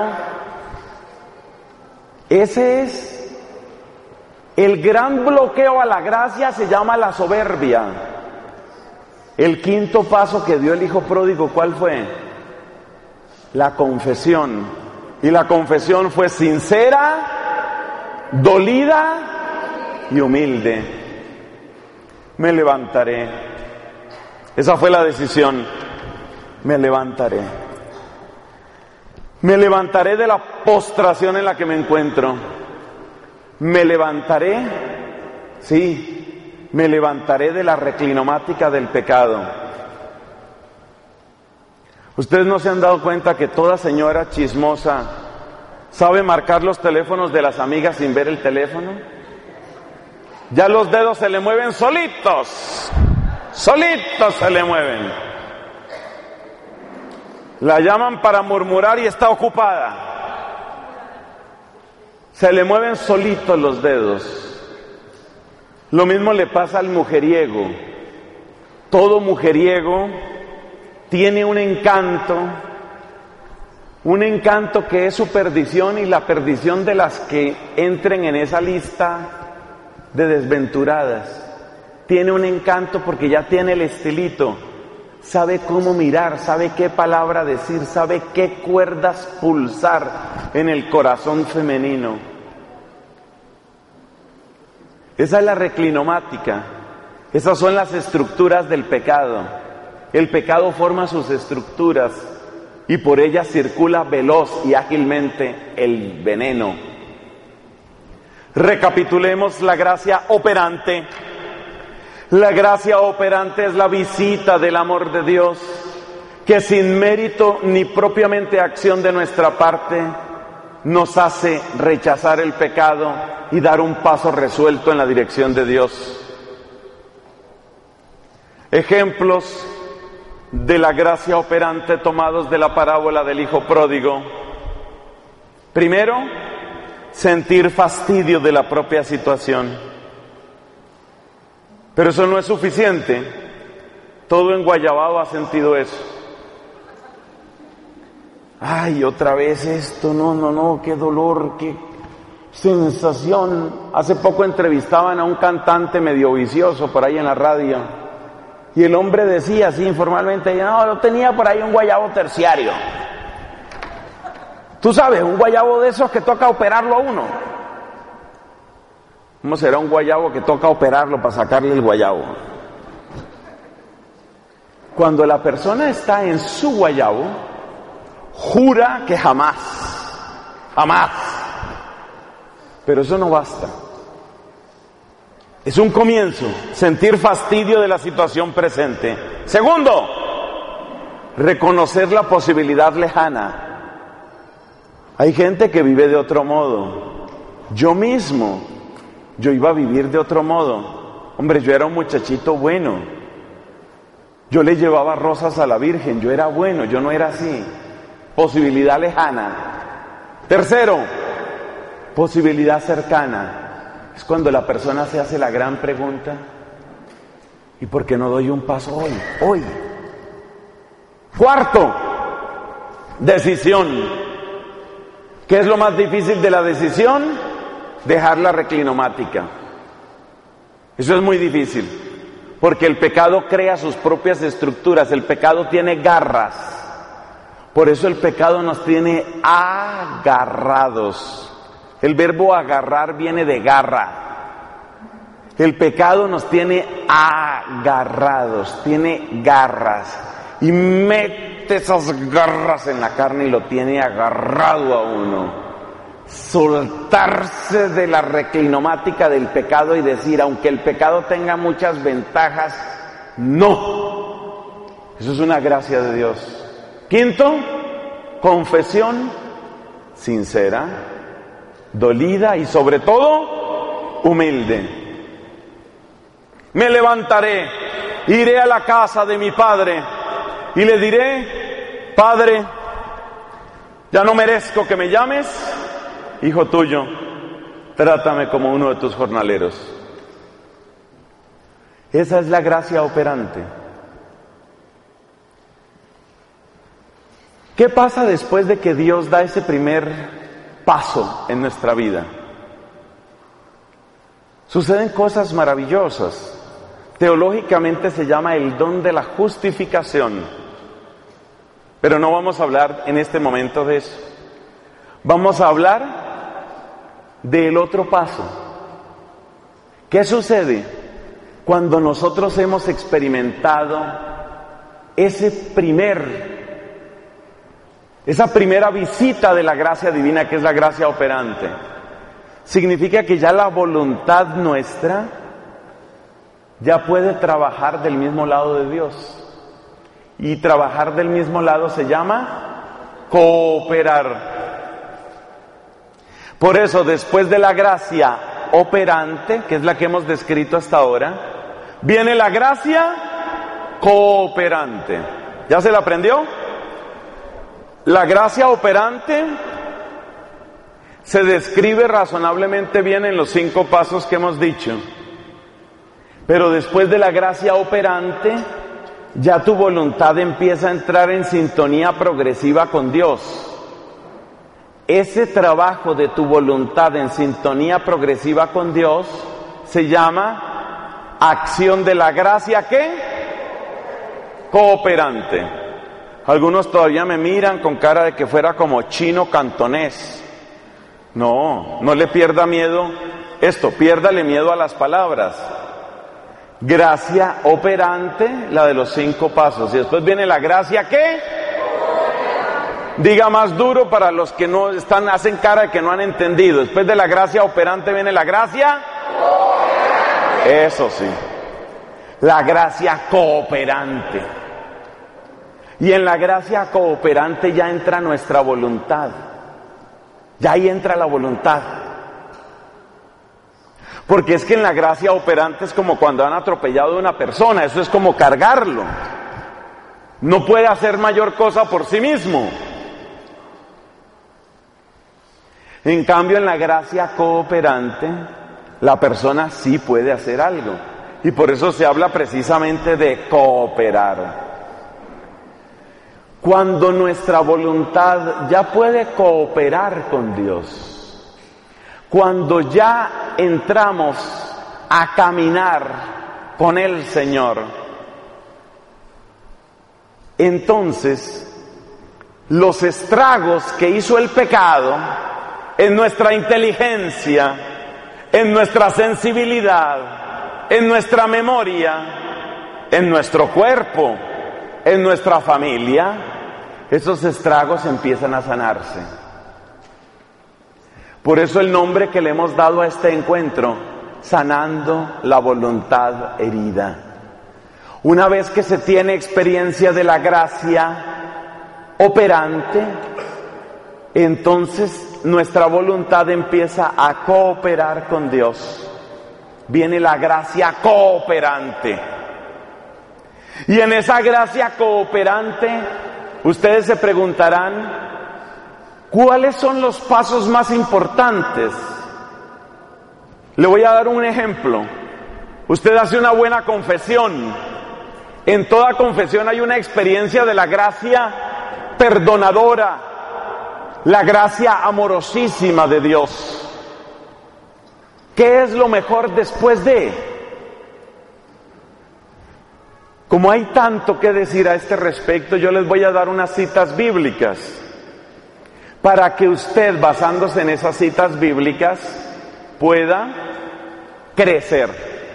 Ese es el gran bloqueo a la gracia, se llama la soberbia. El quinto paso que dio el hijo pródigo, ¿cuál fue? La confesión. Y la confesión fue sincera, dolida y humilde. Me levantaré. Esa fue la decisión. Me levantaré. Me levantaré de la postración en la que me encuentro. Me levantaré, sí, me levantaré de la reclinomática del pecado. ¿Ustedes no se han dado cuenta que toda señora chismosa sabe marcar los teléfonos de las amigas sin ver el teléfono? Ya los dedos se le mueven solitos. Solitos se le mueven. La llaman para murmurar y está ocupada. Se le mueven solitos los dedos. Lo mismo le pasa al mujeriego. Todo mujeriego tiene un encanto que es su perdición y la perdición de las que entren en esa lista de desventuradas. Tiene un encanto porque ya tiene el estilito, sabe cómo mirar, sabe qué palabra decir, sabe qué cuerdas pulsar en el corazón femenino. Esa es la reclinomática, esas son las estructuras del pecado. El pecado forma sus estructuras y por ellas circula veloz y ágilmente el veneno. Recapitulemos la gracia operante. La gracia operante es la visita del amor de Dios, que sin mérito ni propiamente acción de nuestra parte, nos hace rechazar el pecado y dar un paso resuelto en la dirección de Dios. Ejemplos de la gracia operante tomados de la parábola del hijo pródigo. Primero, sentir fastidio de la propia situación. Pero eso no es suficiente. Todo enguayabado ha sentido eso. Ay, otra vez esto, no, qué dolor, qué sensación. Hace poco entrevistaban a un cantante medio vicioso por ahí en la radio. Y el hombre decía así informalmente, no, yo tenía por ahí un guayabo terciario. Tú sabes, un guayabo de esos que toca operarlo a uno. ¿Cómo será un guayabo que toca operarlo para sacarle el guayabo? Cuando la persona está en su guayabo, jura que jamás. Pero eso no basta. Es un comienzo, sentir fastidio de la situación presente. Segundo, reconocer la posibilidad lejana. Hay gente que vive de otro modo. Yo mismo, yo iba a vivir de otro modo. Hombre, yo era un muchachito bueno. Yo le llevaba rosas a la Virgen, yo era bueno, yo no era así. Posibilidad lejana. Tercero, posibilidad cercana. Es cuando la persona se hace la gran pregunta, ¿y por qué no doy un paso hoy? Cuarto, decisión. ¿Qué es lo más difícil de la decisión? Dejar la reclinomática. Eso es muy difícil, porque el pecado crea sus propias estructuras, el pecado tiene garras. Por eso el pecado nos tiene agarrados. El verbo agarrar viene de garra. El pecado nos tiene agarrados, tiene garras. Y mete esas garras en la carne y lo tiene agarrado a uno. Soltarse de la reclinomática del pecado y decir, aunque el pecado tenga muchas ventajas, no. Eso es una gracia de Dios. Quinto, confesión sincera, dolida y sobre todo humilde. Me levantaré, iré a la casa de mi padre y le diré, Padre, ya no merezco que me llames hijo tuyo, trátame como uno de tus jornaleros. Esa es la gracia operante. ¿Qué pasa después de que Dios da ese primer paso en nuestra vida? Suceden cosas maravillosas. Teológicamente se llama el don de la justificación. Pero no vamos a hablar en este momento de eso. Vamos a hablar del otro paso. ¿Qué sucede cuando nosotros hemos experimentado esa primera visita de la gracia divina, que es la gracia operante? Significa que ya la voluntad nuestra ya puede trabajar del mismo lado de Dios. Y trabajar del mismo lado se llama cooperar. Por eso, después de la gracia operante, que es la que hemos descrito hasta ahora, viene la gracia cooperante. ¿Ya se la aprendió? La gracia operante se describe razonablemente bien en los 5 pasos que hemos dicho. Pero después de la gracia operante, ya tu voluntad empieza a entrar en sintonía progresiva con Dios. Ese trabajo de tu voluntad en sintonía progresiva con Dios se llama acción de la gracia, ¿qué? Cooperante. Algunos todavía me miran con cara de que fuera como chino cantonés. No le pierda miedo esto, piérdale miedo a las palabras. Gracia operante, la de los 5 pasos. Y después viene la gracia, ¿qué? Diga más duro para los que no hacen cara de que no han entendido. Después de la gracia operante viene la gracia cooperante. Eso sí. La gracia cooperante. Y en la gracia cooperante ya entra nuestra voluntad. Ya ahí entra la voluntad. Porque es que en la gracia operante es como cuando han atropellado a una persona. Eso es como cargarlo. No puede hacer mayor cosa por sí mismo. En cambio, en la gracia cooperante, la persona sí puede hacer algo. Y por eso se habla precisamente de cooperar. Cuando nuestra voluntad ya puede cooperar con Dios, cuando ya entramos a caminar con el Señor, entonces los estragos que hizo el pecado en nuestra inteligencia, en nuestra sensibilidad, en nuestra memoria, en nuestro cuerpo, en nuestra familia, esos estragos empiezan a sanarse. Por eso el nombre que le hemos dado a este encuentro, sanando la voluntad herida. Una vez que se tiene experiencia de la gracia operante, entonces nuestra voluntad empieza a cooperar con Dios. Viene la gracia cooperante. Y en esa gracia cooperante, ustedes se preguntarán, ¿cuáles son los pasos más importantes? Le voy a dar un ejemplo. Usted hace una buena confesión. En toda confesión hay una experiencia de la gracia perdonadora, la gracia amorosísima de Dios. ¿Qué es lo mejor después de? Como hay tanto que decir a este respecto, yo les voy a dar unas citas bíblicas para que usted, basándose en esas citas bíblicas, pueda crecer.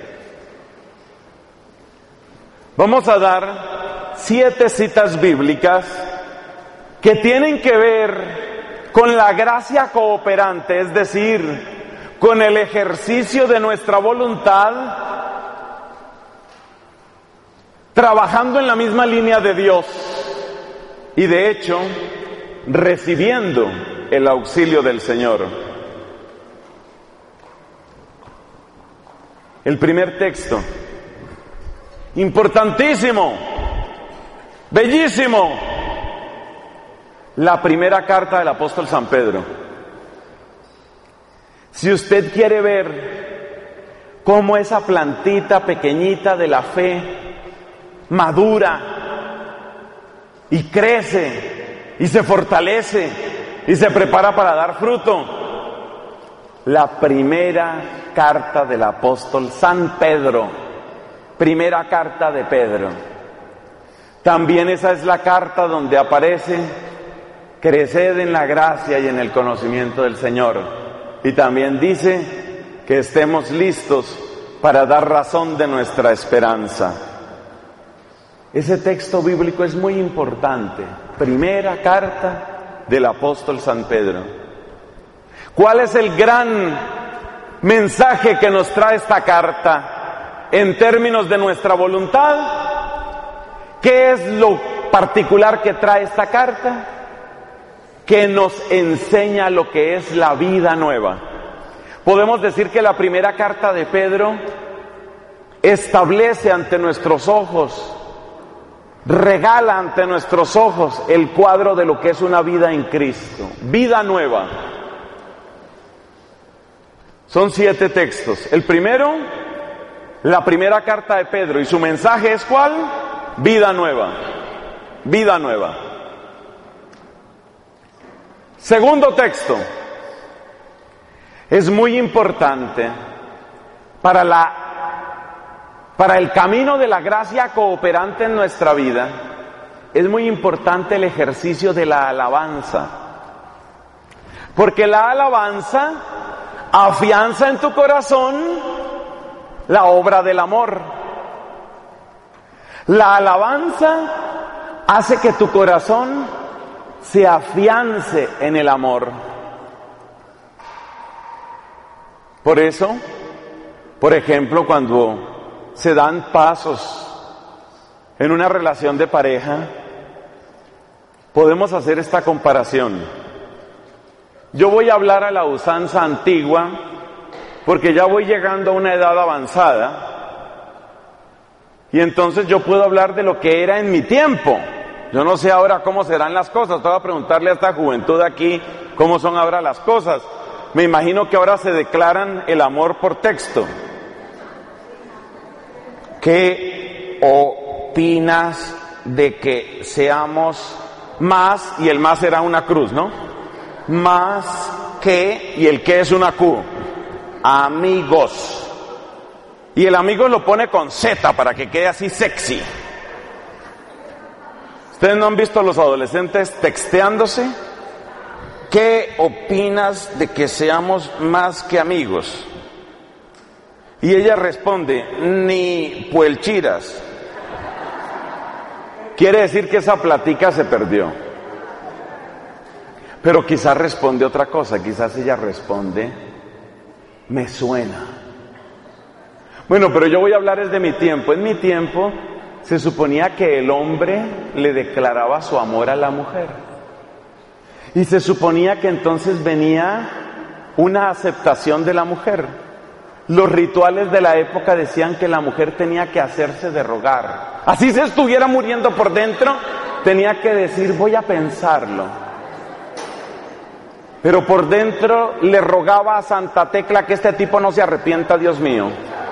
Vamos a dar 7 citas bíblicas que tienen que ver con la gracia cooperante, es decir, con el ejercicio de nuestra voluntad, trabajando en la misma línea de Dios y de hecho recibiendo el auxilio del Señor. El primer texto, importantísimo, bellísimo, la primera carta del apóstol San Pedro. Si usted quiere ver cómo esa plantita pequeñita de la fe madura y crece y se fortalece y se prepara para dar fruto, la primera carta del apóstol San Pedro, primera carta de Pedro. También esa es la carta donde aparece: creced en la gracia y en el conocimiento del Señor. Y también dice que estemos listos para dar razón de nuestra esperanza. Ese texto bíblico es muy importante. Primera carta del apóstol San Pedro. ¿Cuál es el gran mensaje que nos trae esta carta en términos de nuestra voluntad? ¿Qué es lo particular que trae esta carta? Que nos enseña lo que es la vida nueva. Podemos decir que la primera carta de Pedro establece ante nuestros ojos, regala ante nuestros ojos el cuadro de lo que es una vida en Cristo, vida nueva. Son 7 textos. El primero, la primera carta de Pedro, y su mensaje es ¿cuál? Vida nueva, vida nueva. Segundo texto, es muy importante para el camino de la gracia cooperante en nuestra vida. Es muy importante el ejercicio de la alabanza, porque la alabanza afianza en tu corazón la obra del amor. La alabanza hace que tu corazón se afiance en el amor. Por eso, por ejemplo, cuando se dan pasos en una relación de pareja, podemos hacer esta comparación. Yo voy a hablar a la usanza antigua porque ya voy llegando a una edad avanzada y entonces yo puedo hablar de lo que era en mi tiempo. Yo no sé ahora cómo serán las cosas. Te voy a preguntarle a esta juventud aquí cómo son ahora las cosas. Me imagino que ahora se declaran el amor por texto. ¿Qué opinas de que seamos más? Y el más será una cruz, ¿no? Más que, y el que es una Q. Amigos. Y el amigo lo pone con Z para que quede así sexy. ¿Ustedes no han visto a los adolescentes texteándose? ¿Qué opinas de que seamos más que amigos? Y ella responde, ni puelchiras. Quiere decir que esa plática se perdió. Pero quizás responde otra cosa, quizás ella responde, me suena. Bueno, pero yo voy a hablar es de mi tiempo. En mi tiempo se suponía que el hombre le declaraba su amor a la mujer. Y se suponía que entonces venía una aceptación de la mujer. Los rituales de la época decían que la mujer tenía que hacerse de rogar. Así se estuviera muriendo por dentro, tenía que decir, voy a pensarlo. Pero por dentro le rogaba a Santa Tecla que este tipo no se arrepienta, Dios mío.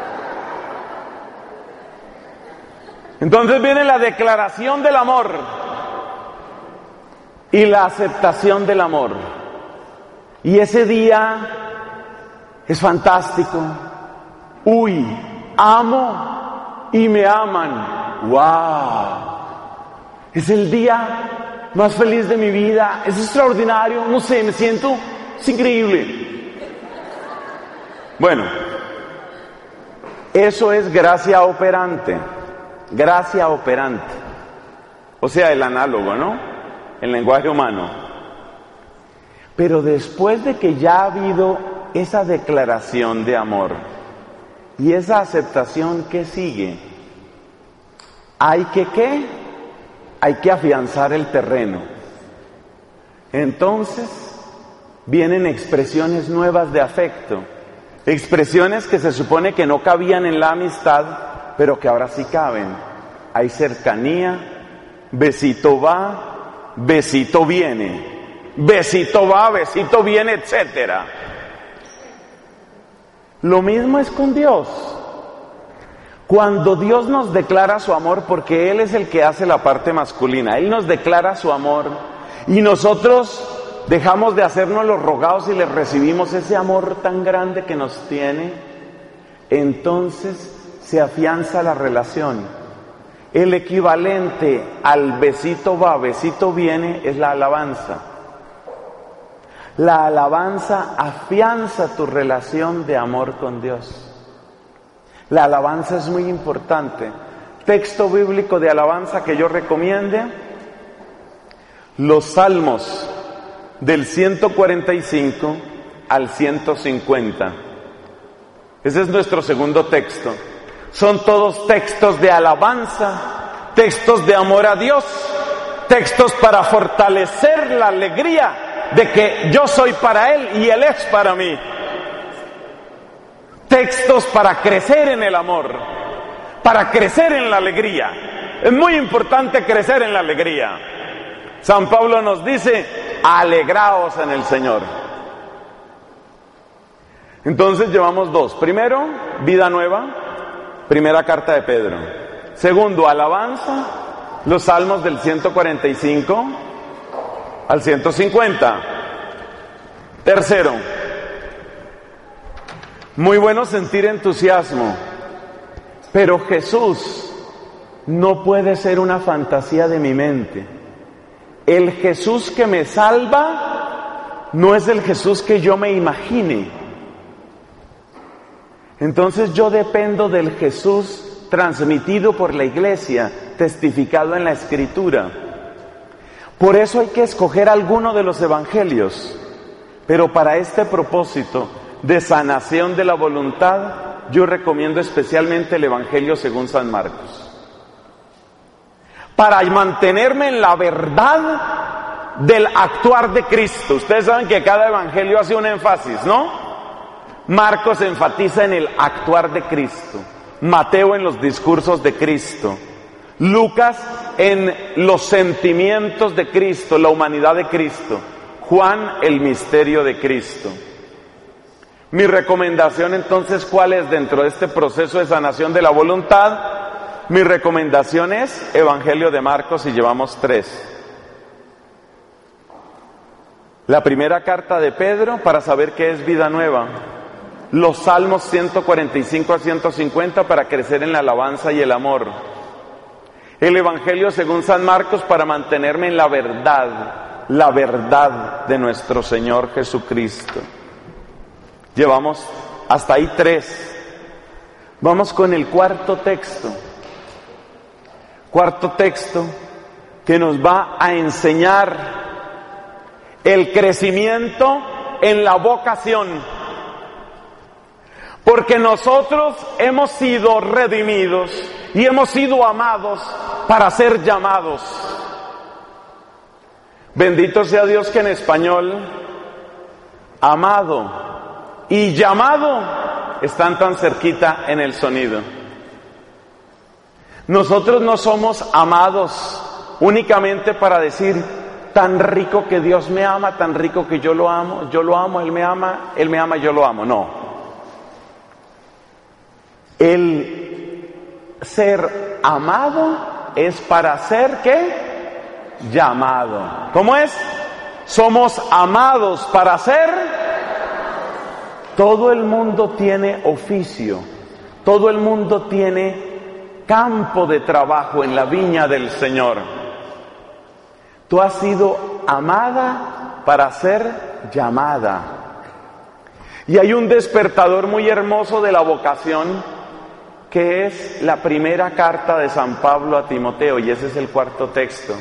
Entonces viene la declaración del amor y la aceptación del amor. Y ese día es fantástico. Uy, amo y me aman. ¡wow! Es el día más feliz de mi vida, es extraordinario, no sé, me siento, es increíble. Bueno, eso es gracia operante, o sea, el análogo, ¿no? El lenguaje humano. Pero después de que ya ha habido esa declaración de amor y esa aceptación, ¿qué sigue? Hay que afianzar el terreno. Entonces vienen expresiones nuevas de afecto, expresiones que se supone que no cabían en la amistad, pero que ahora sí caben. Hay cercanía, besito va, besito viene, besito va, besito viene, etcétera. Lo mismo es con Dios. Cuando Dios nos declara su amor, porque Él es el que hace la parte masculina, Él nos declara su amor y nosotros dejamos de hacernos los rogados y le recibimos ese amor tan grande que nos tiene, entonces se afianza la relación. El equivalente al besito va, besito viene es la alabanza. La alabanza afianza tu relación de amor con Dios. La alabanza es muy importante. Texto bíblico de alabanza que yo recomiende: los Salmos del 145 al 150. Ese es nuestro segundo texto. Son todos textos de alabanza, textos de amor a Dios, textos para fortalecer la alegría de que yo soy para Él y Él es para mí. Textos para crecer en el amor, para crecer en la alegría. Es muy importante crecer en la alegría. San Pablo nos dice: alegraos en el Señor. Entonces llevamos dos. Primero, vida nueva, primera carta de Pedro. Segundo, alabanza, los salmos del 145 al 150. Tercero, muy bueno sentir entusiasmo, pero Jesús no puede ser una fantasía de mi mente. El Jesús que me salva no es el Jesús que yo me imagine. Entonces yo dependo del Jesús transmitido por la Iglesia, testificado en la Escritura. Por eso hay que escoger alguno de los evangelios, pero para este propósito de sanación de la voluntad, yo recomiendo especialmente el Evangelio según San Marcos. Para mantenerme en la verdad del actuar de Cristo. Ustedes saben que cada evangelio hace un énfasis, ¿no? Marcos enfatiza en el actuar de Cristo, Mateo en los discursos de Cristo, Lucas en los sentimientos de Cristo, la humanidad de Cristo, Juan el misterio de Cristo. Mi recomendación entonces, ¿cuál es dentro de este proceso de sanación de la voluntad? Mi recomendación es Evangelio de Marcos, y llevamos 3. La primera carta de Pedro para saber qué es vida nueva. Los Salmos 145 a 150 para crecer en la alabanza y el amor. El Evangelio según San Marcos para mantenerme en la verdad de nuestro Señor Jesucristo. Llevamos hasta ahí 3. Vamos con el cuarto texto. Cuarto texto que nos va a enseñar el crecimiento en la vocación. Porque nosotros hemos sido redimidos y hemos sido amados para ser llamados. Bendito sea Dios que en español amado y llamado están tan cerquita en el sonido. Nosotros no somos amados únicamente para decir tan rico que Dios me ama, tan rico que yo lo amo, Él me ama, yo lo amo. No. El ser amado es para ser ¿qué? Llamado. ¿Cómo es? Somos amados para ser. Todo el mundo tiene oficio, todo el mundo tiene campo de trabajo en la viña del Señor. Tú has sido amada para ser llamada. Y hay un despertador muy hermoso de la vocación, que es la primera carta de San Pablo a Timoteo, y ese es el cuarto texto.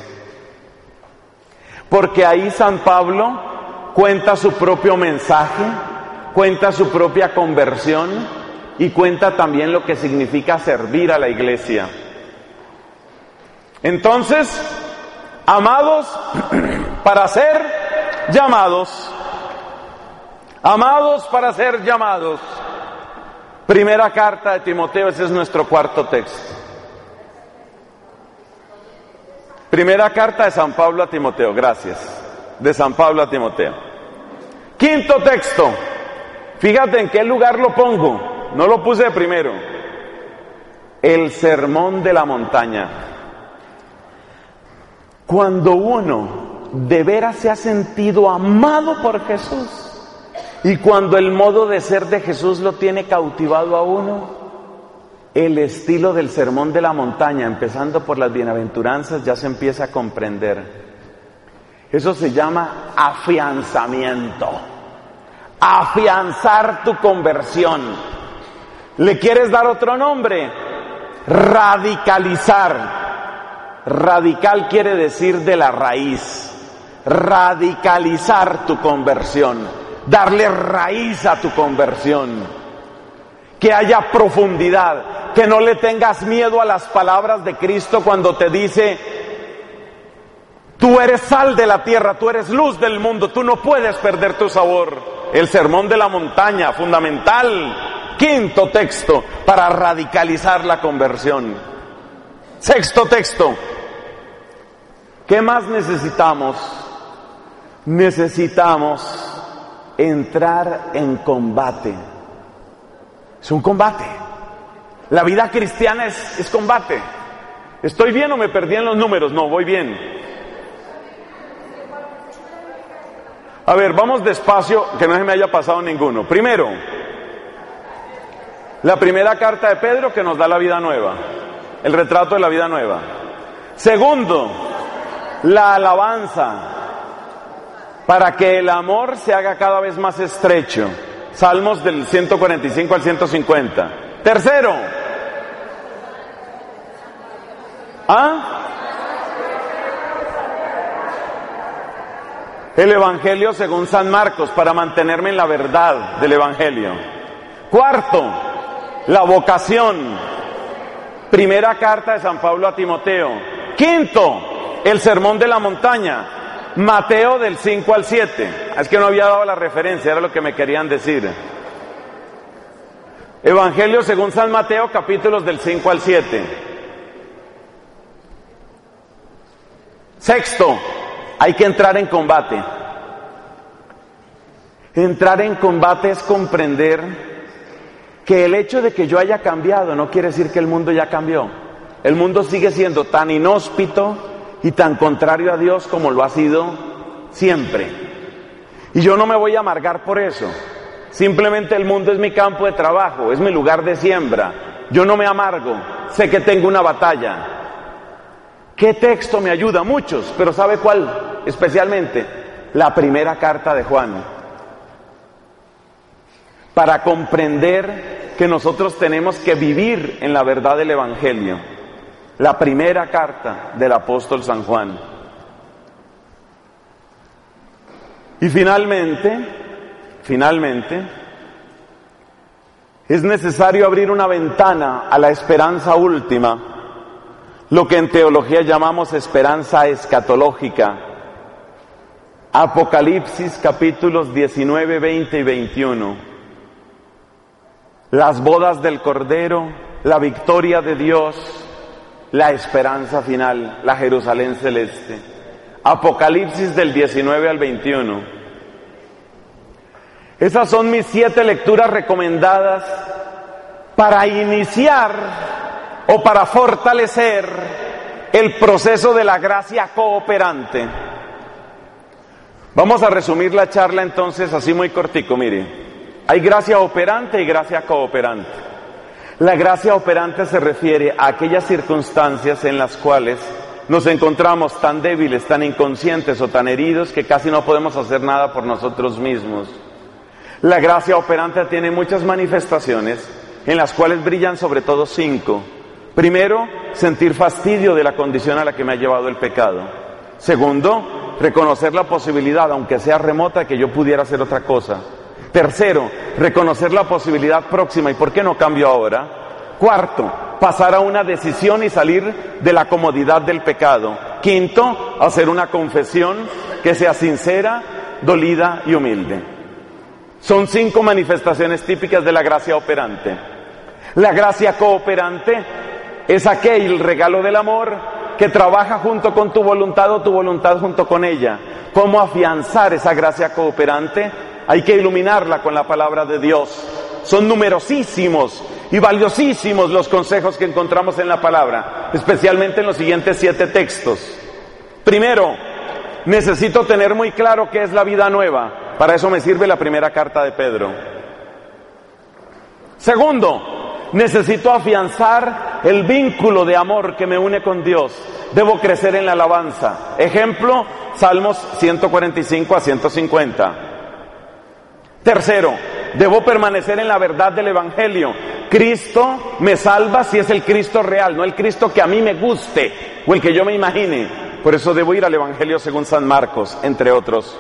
Porque ahí San Pablo cuenta su propio mensaje, cuenta su propia conversión y cuenta también lo que significa servir a la iglesia. Entonces, amados para ser llamados. Amados para ser llamados. Primera carta de Timoteo, ese es nuestro cuarto texto. Primera carta de San Pablo a Timoteo, gracias. De San Pablo a Timoteo. Quinto texto. Fíjate en qué lugar lo pongo. No lo puse de primero. El sermón de la montaña. Cuando uno de veras se ha sentido amado por Jesús, y cuando el modo de ser de Jesús lo tiene cautivado a uno, el estilo del sermón de la montaña, empezando por las bienaventuranzas, ya se empieza a comprender. Eso se llama afianzamiento. Afianzar tu conversión. ¿Le quieres dar otro nombre? Radicalizar. Radical quiere decir de la raíz. Radicalizar tu conversión. Darle raíz a tu conversión, que haya profundidad, que no le tengas miedo a las palabras de Cristo cuando te dice: tú eres sal de la tierra, tú eres luz del mundo, tú no puedes perder tu sabor. El sermón de la montaña, fundamental. Quinto texto para radicalizar la conversión. Sexto texto. ¿Qué más necesitamos? Necesitamos entrar en combate. Es un combate. La vida cristiana es combate. ¿Estoy bien o me perdí en los números? No, voy bien. A ver, vamos despacio, que no se me haya pasado ninguno. Primero, la primera carta de Pedro, que nos da la vida nueva, el retrato de la vida nueva. Segundo, la alabanza, para que el amor se haga cada vez más estrecho. Salmos del 145 al 150. Tercero, el Evangelio según San Marcos, para mantenerme en la verdad del Evangelio. Cuarto, la vocación. Primera carta de San Pablo a Timoteo. Quinto, el sermón de la montaña. Mateo del 5 al 7. Es que no había dado la referencia, era lo que me querían decir. Evangelio según San Mateo, capítulos del 5 al 7. Sexto, hay que entrar en combate. Entrar en combate es comprender que el hecho de que yo haya cambiado no quiere decir que el mundo ya cambió. El mundo sigue siendo tan inhóspito y tan contrario a Dios como lo ha sido siempre. Y yo no me voy a amargar por eso. Simplemente el mundo es mi campo de trabajo, es mi lugar de siembra. Yo no me amargo, sé que tengo una batalla. ¿Qué texto me ayuda? Muchos, pero ¿sabe cuál especialmente? La primera carta de Juan. Para comprender que nosotros tenemos que vivir en la verdad del Evangelio. La primera carta del apóstol San Juan. Y finalmente, es necesario abrir una ventana a la esperanza última, lo que en teología llamamos esperanza escatológica. Apocalipsis capítulos 19, 20 y 21. Las bodas del Cordero, la victoria de Dios, la esperanza final, la Jerusalén celeste. Apocalipsis del 19 al 21. Esas son mis 7 lecturas recomendadas para iniciar o para fortalecer el proceso de la gracia cooperante. Vamos a resumir la charla entonces así muy cortico, mire. Hay gracia operante y gracia cooperante. La gracia operante se refiere a aquellas circunstancias en las cuales nos encontramos tan débiles, tan inconscientes o tan heridos que casi no podemos hacer nada por nosotros mismos. La gracia operante tiene muchas manifestaciones, en las cuales brillan sobre todo 5. Primero, sentir fastidio de la condición a la que me ha llevado el pecado. Segundo, reconocer la posibilidad, aunque sea remota, que yo pudiera hacer otra cosa. Tercero, reconocer la posibilidad próxima, ¿y por qué no cambio ahora? Cuarto, pasar a una decisión y salir de la comodidad del pecado. Quinto, hacer una confesión que sea sincera, dolida y humilde. Son 5 manifestaciones típicas de la gracia operante. La gracia cooperante es aquel regalo del amor que trabaja junto con tu voluntad o tu voluntad junto con ella. ¿Cómo afianzar esa gracia cooperante? Hay que iluminarla con la palabra de Dios. Son numerosísimos y valiosísimos los consejos que encontramos en la palabra, especialmente en los siguientes 7 textos. Primero, necesito tener muy claro qué es la vida nueva. Para eso me sirve la primera carta de Pedro. Segundo, necesito afianzar el vínculo de amor que me une con Dios. Debo crecer en la alabanza. Ejemplo, Salmos 145 a 150. Tercero, debo permanecer en la verdad del Evangelio. Cristo me salva si es el Cristo real, no el Cristo que a mí me guste o el que yo me imagine. Por eso debo ir al Evangelio según San Marcos, entre otros.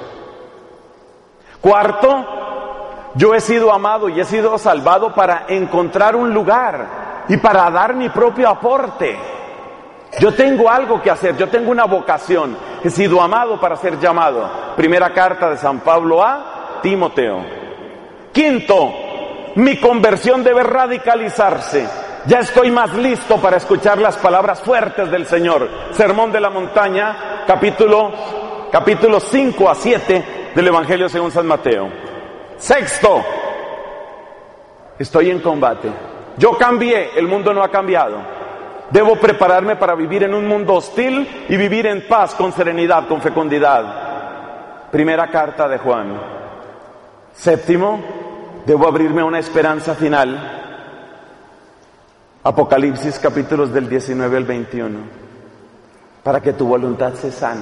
Cuarto, yo he sido amado y he sido salvado para encontrar un lugar y para dar mi propio aporte. Yo tengo algo que hacer, yo tengo una vocación. He sido amado para ser llamado. Primera carta de San Pablo a Timoteo. Quinto, mi conversión debe radicalizarse. Ya estoy más listo para escuchar las palabras fuertes del Señor. Sermón de la Montaña, capítulos 5 a 7 del Evangelio según San Mateo. Sexto, estoy en combate. Yo cambié, el mundo no ha cambiado. Debo prepararme para vivir en un mundo hostil y vivir en paz, con serenidad, con fecundidad. Primera carta de Juan. Séptimo, debo abrirme a una esperanza final. Apocalipsis capítulos del 19 al 21. Para que tu voluntad se sane.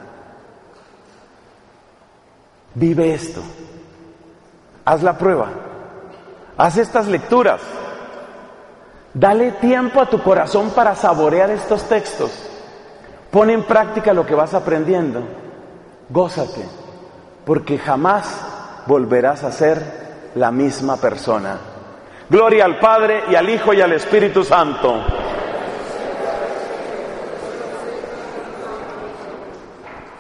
Vive esto. Haz la prueba. Haz estas lecturas. Dale tiempo a tu corazón para saborear estos textos. Pon en práctica lo que vas aprendiendo. Gózate, porque jamás volverás a ser la misma persona. Gloria al Padre y al Hijo y al Espíritu Santo.